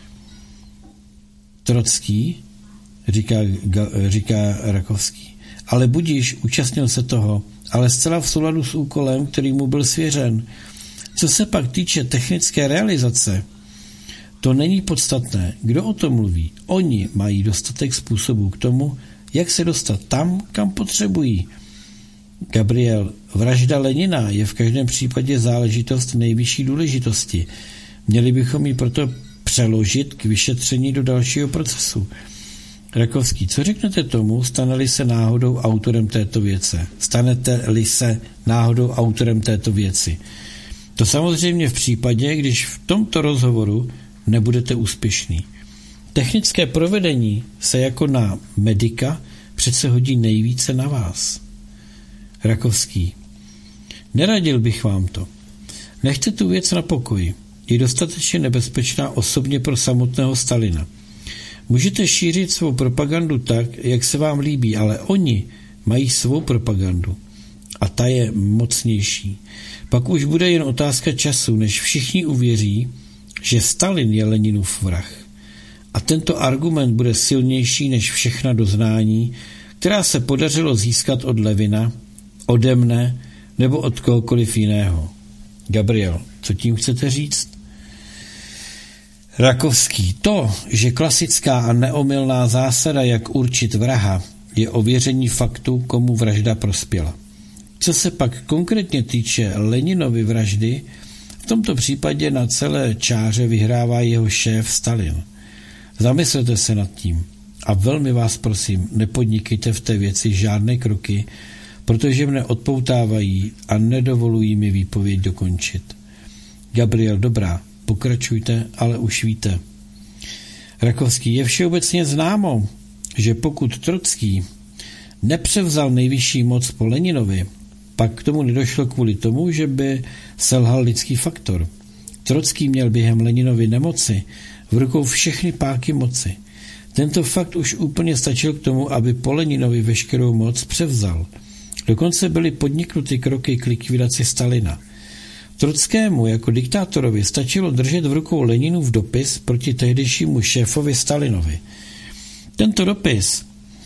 Trocký, říká, říká Rakovský. Ale budíš, účastnil se toho, ale zcela v souladu s úkolem, který mu byl svěřen. Co se pak týče technické realizace, to není podstatné. Kdo o tom mluví? Oni mají dostatek způsobů k tomu, jak se dostat tam, kam potřebují. Gabriel, vražda Lenina je v každém případě záležitost nejvyšší důležitosti. Měli bychom ji proto přeložit k vyšetření do dalšího procesu. Rakovský, co řeknete tomu, stane-li se náhodou autorem této věce? Stanete-li se náhodou autorem této věci? To samozřejmě v případě, když v tomto rozhovoru nebudete úspěšný. Technické provedení se jako na medika přece hodí nejvíce na vás. Rakovský, neradil bych vám to. Nechte tu věc na pokoji. Je dostatečně nebezpečná osobně pro samotného Stalina. Můžete šířit svou propagandu tak, jak se vám líbí, ale oni mají svou propagandu. A ta je mocnější. Pak už bude jen otázka času, než všichni uvěří, že Stalin je Leninův vrah. A tento argument bude silnější než všechna doznání, která se podařilo získat od Levina, ode mne nebo od kohokoliv jiného. Gabriel, co tím chcete říct? Rakovský, to, že klasická a neomylná zásada, jak určit vraha, je ověření faktu, komu vražda prospěla. Co se pak konkrétně týče Leninovy vraždy, v tomto případě na celé čáře vyhrává jeho šéf Stalin. Zamyslete se nad tím a velmi vás prosím, nepodnikejte v té věci žádné kroky, protože mne odpoutávají a nedovolují mi výpověď dokončit. Gabriel, dobrá, pokračujte, ale už víte. Rakovský, je všeobecně známo, že pokud Trocký nepřevzal nejvyšší moc po Leninovi, pak k tomu nedošlo kvůli tomu, že by selhal lidský faktor. Trocký měl během Leninovy nemoci v rukou všechny páky moci. Tento fakt už úplně stačil k tomu, aby po Leninovi veškerou moc převzal. Dokonce byly podniknuty kroky k likvidaci Stalina. Trockému jako diktátorovi stačilo držet v rukou Leninův dopis proti tehdejšímu šéfovi Stalinovi. Tento dopis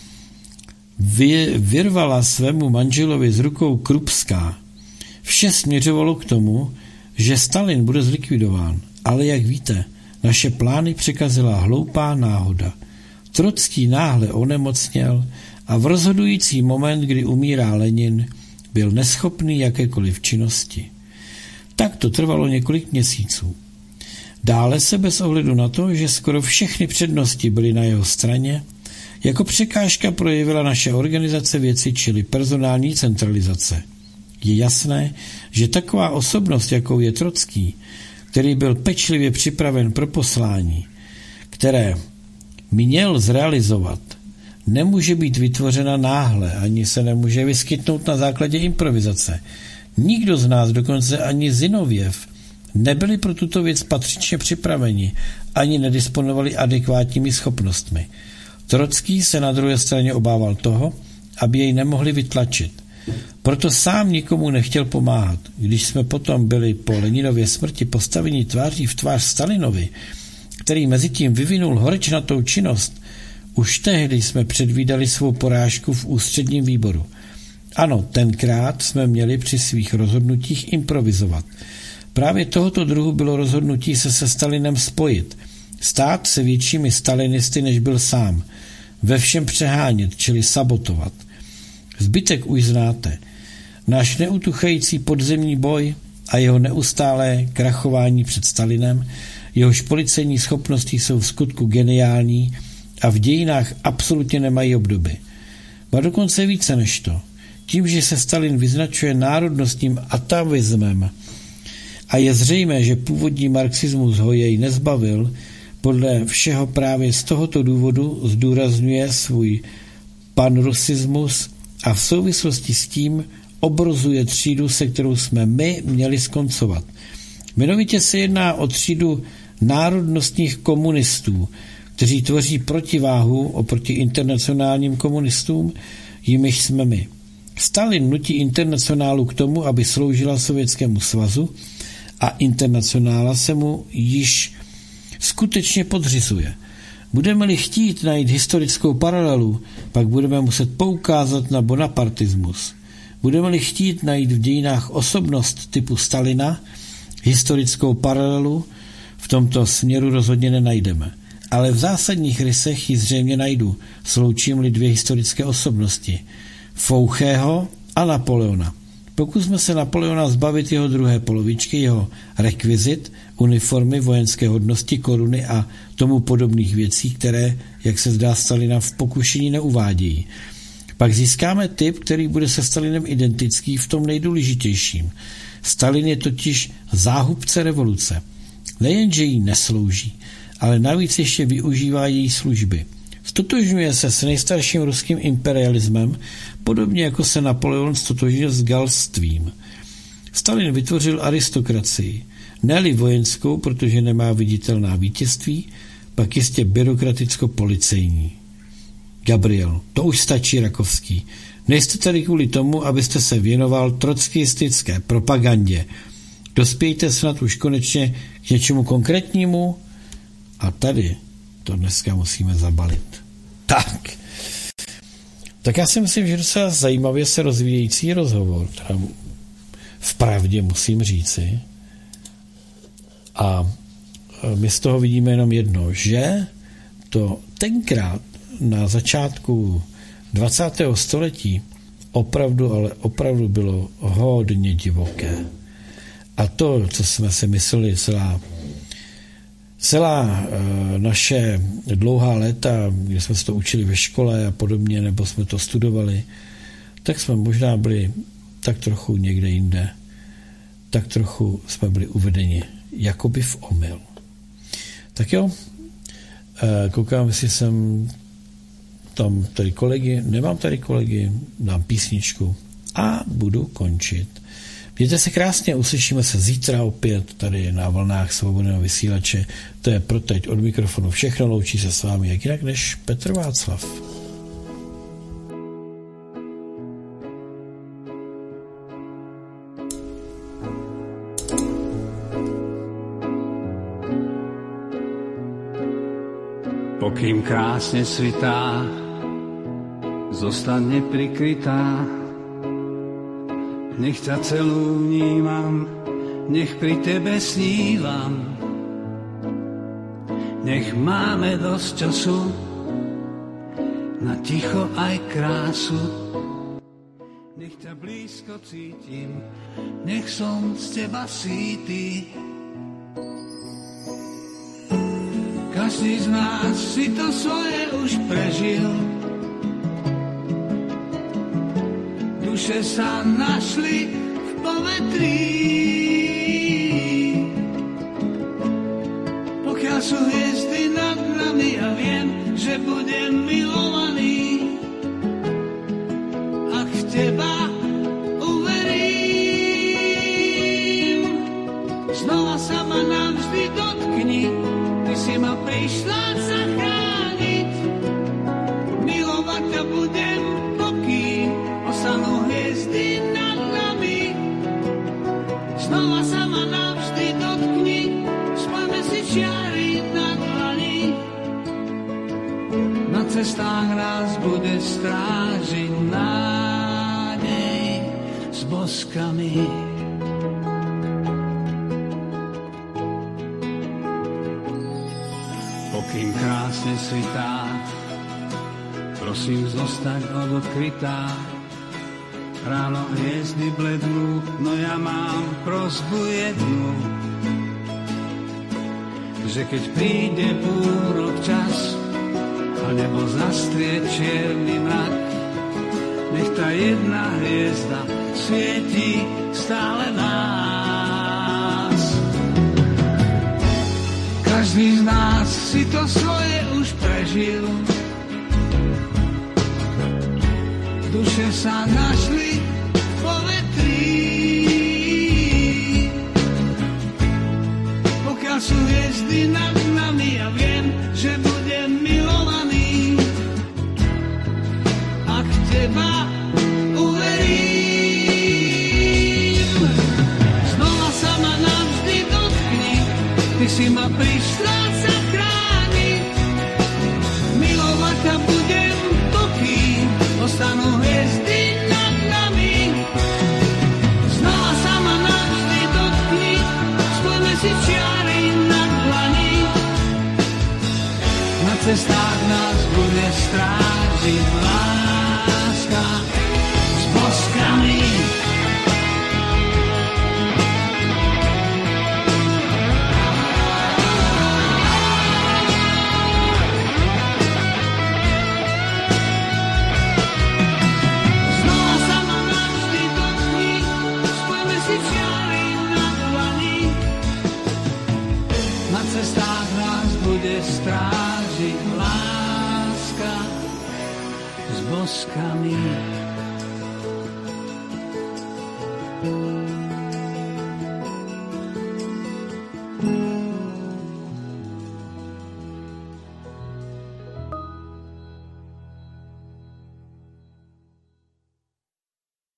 vy, vyrvala svému manželovi z rukou Krupská. Vše směřovalo k tomu, že Stalin bude zlikvidován, ale jak víte, naše plány překazila hloupá náhoda. Trocký náhle onemocněl a v rozhodující moment, kdy umírá Lenin, byl neschopný jakékoliv činnosti. Tak to trvalo několik měsíců. Dále se bez ohledu na to, že skoro všechny přednosti byly na jeho straně, jako překážka projevila naše organizace věci, čili personální centralizace. Je jasné, že taková osobnost, jakou je Trocký, který byl pečlivě připraven pro poslání, které měl zrealizovat, nemůže být vytvořena náhle, ani se nemůže vyskytnout na základě improvizace. Nikdo z nás, dokonce ani Zinověv, nebyli pro tuto věc patřičně připraveni, ani nedisponovali adekvátními schopnostmi. Trocký se na druhé straně obával toho, aby jej nemohli vytlačit. Proto sám nikomu nechtěl pomáhat. Když jsme potom byli po Leninově smrti postaveni tváří v tvář Stalinovi, který mezitím vyvinul horečnatou činnost, už tehdy jsme předvídali svou porážku v ústředním výboru. Ano, tenkrát jsme měli při svých rozhodnutích improvizovat. Právě tohoto druhu bylo rozhodnutí se se Stalinem spojit, stát se většími stalinisty, než byl sám, ve všem přehánět, čili sabotovat. Zbytek už znáte. Náš neutuchající podzemní boj a jeho neustálé krachování před Stalinem, jehož policejní schopnosti jsou v skutku geniální a v dějinách absolutně nemají obdoby. Ba dokonce více než to. Tím, že se Stalin vyznačuje národnostním atavismem a je zřejmé, že původní marxismus ho jej nezbavil, podle všeho právě z tohoto důvodu zdůrazňuje svůj panrusismus a v souvislosti s tím obrozuje třídu, se kterou jsme my měli skoncovat. Jmenovitě se jedná o třídu národnostních komunistů, kteří tvoří protiváhu oproti internacionálním komunistům, jimiž jsme my. Stalin nutí internacionálu k tomu, aby sloužila Sovětskému svazu a internacionála se mu již skutečně podřizuje. Budeme-li chtít najít historickou paralelu, pak budeme muset poukázat na bonapartismus. Budeme-li chtít najít v dějinách osobnost typu Stalina, historickou paralelu v tomto směru rozhodně nenajdeme. Ale v zásadních rysech ji zřejmě najdu, sloučím-li dvě historické osobnosti, Fouchého a Napoleona. Pokusme se Napoleona zbavit jeho druhé polovičky, jeho rekvizit, uniformy, vojenské hodnosti, koruny a tomu podobných věcí, které, jak se zdá, Stalina v pokušení neuvádějí. Pak získáme typ, který bude se Stalinem identický v tom nejdůležitějším. Stalin je totiž záhubce revoluce. Nejenže jí neslouží, ale navíc ještě využívá její služby. Stotožňuje se s nejstarším ruským imperialismem, podobně jako se Napoleon stotožnil s galstvím. Stalin vytvořil aristokracii, ne-li vojenskou, protože nemá viditelná vítězství, pak jistě byrokraticko-policejní. Gabriel, to už stačí, Rakovský. Nejste tady kvůli tomu, abyste se věnoval trockistické propagandě. Dospějte snad už konečně k něčemu konkrétnímu a tady to dneska musíme zabalit. Tak. Tak já si myslím, že docela zajímavě se rozvíjející rozhovor, teda vpravdě musím říci. A my z toho vidíme jenom jedno, že to tenkrát na začátku dvacátého století opravdu, ale opravdu bylo hodně divoké. A to, co jsme si mysleli celá, celá e, naše dlouhá léta, kdy jsme se to učili ve škole a podobně, nebo jsme to studovali, tak jsme možná byli tak trochu někde jinde. Tak trochu jsme byli uvedeni jakoby v omyl. Tak jo, e, koukám, jestli jsem tam tady kolegy, nemám tady kolegy, dám písničku a budu končit. Mějte se krásně, uslyšíme se zítra opět tady na vlnách Svobodného vysílače. To je pro teď od mikrofonu všechno, loučí se s vámi jak jinak než Petr Václav. Pokým krásne svitá, zostane prikrytá. Nech ťa celú vnímam, nech pri tebe snívam. Nech máme dosť času na ticho aj krásu. Nech ťa blízko cítim, nech som z teba sýty. Každý z nás si to svoje už prežil. Duše sa našli v povetrí. Pokiaľ sú hviezdy nad nami a viem, že budem milovaný, ak v teba uverím, znova sa ma navždy dotkni. Ty si ma prišla zachrániť, milovať ťa budem, pokým ostanú hviezdy nad nami. Znova sa ma navždy dotkni, spojme si čiary na dlani. Na cestách nás bude strážiť nádej s boskami. Kým krásne svitá, prosím zostať odkrytá. Ráno hviezdy blednú, no ja mám prosbu jednu, že keď príde búrok čas a nebo zastrie čierny mrak, nech tá jedna hviezda svieti stále nás. Každý z nás si to svoje už prežil. Duše sa našli v povetrí. sú hviezdy nad nami a viem, že budem milovaný. Ak teba uverím, znova sa ma navždy dotkni, ty si ma prišla zachrániť. Milovať ťa budem pokým, ostanú hviezdy nad nami. Znova sa ma navždy dotkni, spojme si čiary na dlani. Na cestách nás bude strážiť láska s boskami. Znova sa ma navždy dotkni, spojme si čiary na dlani. Na cestách nás bude strážiť láska s boskami.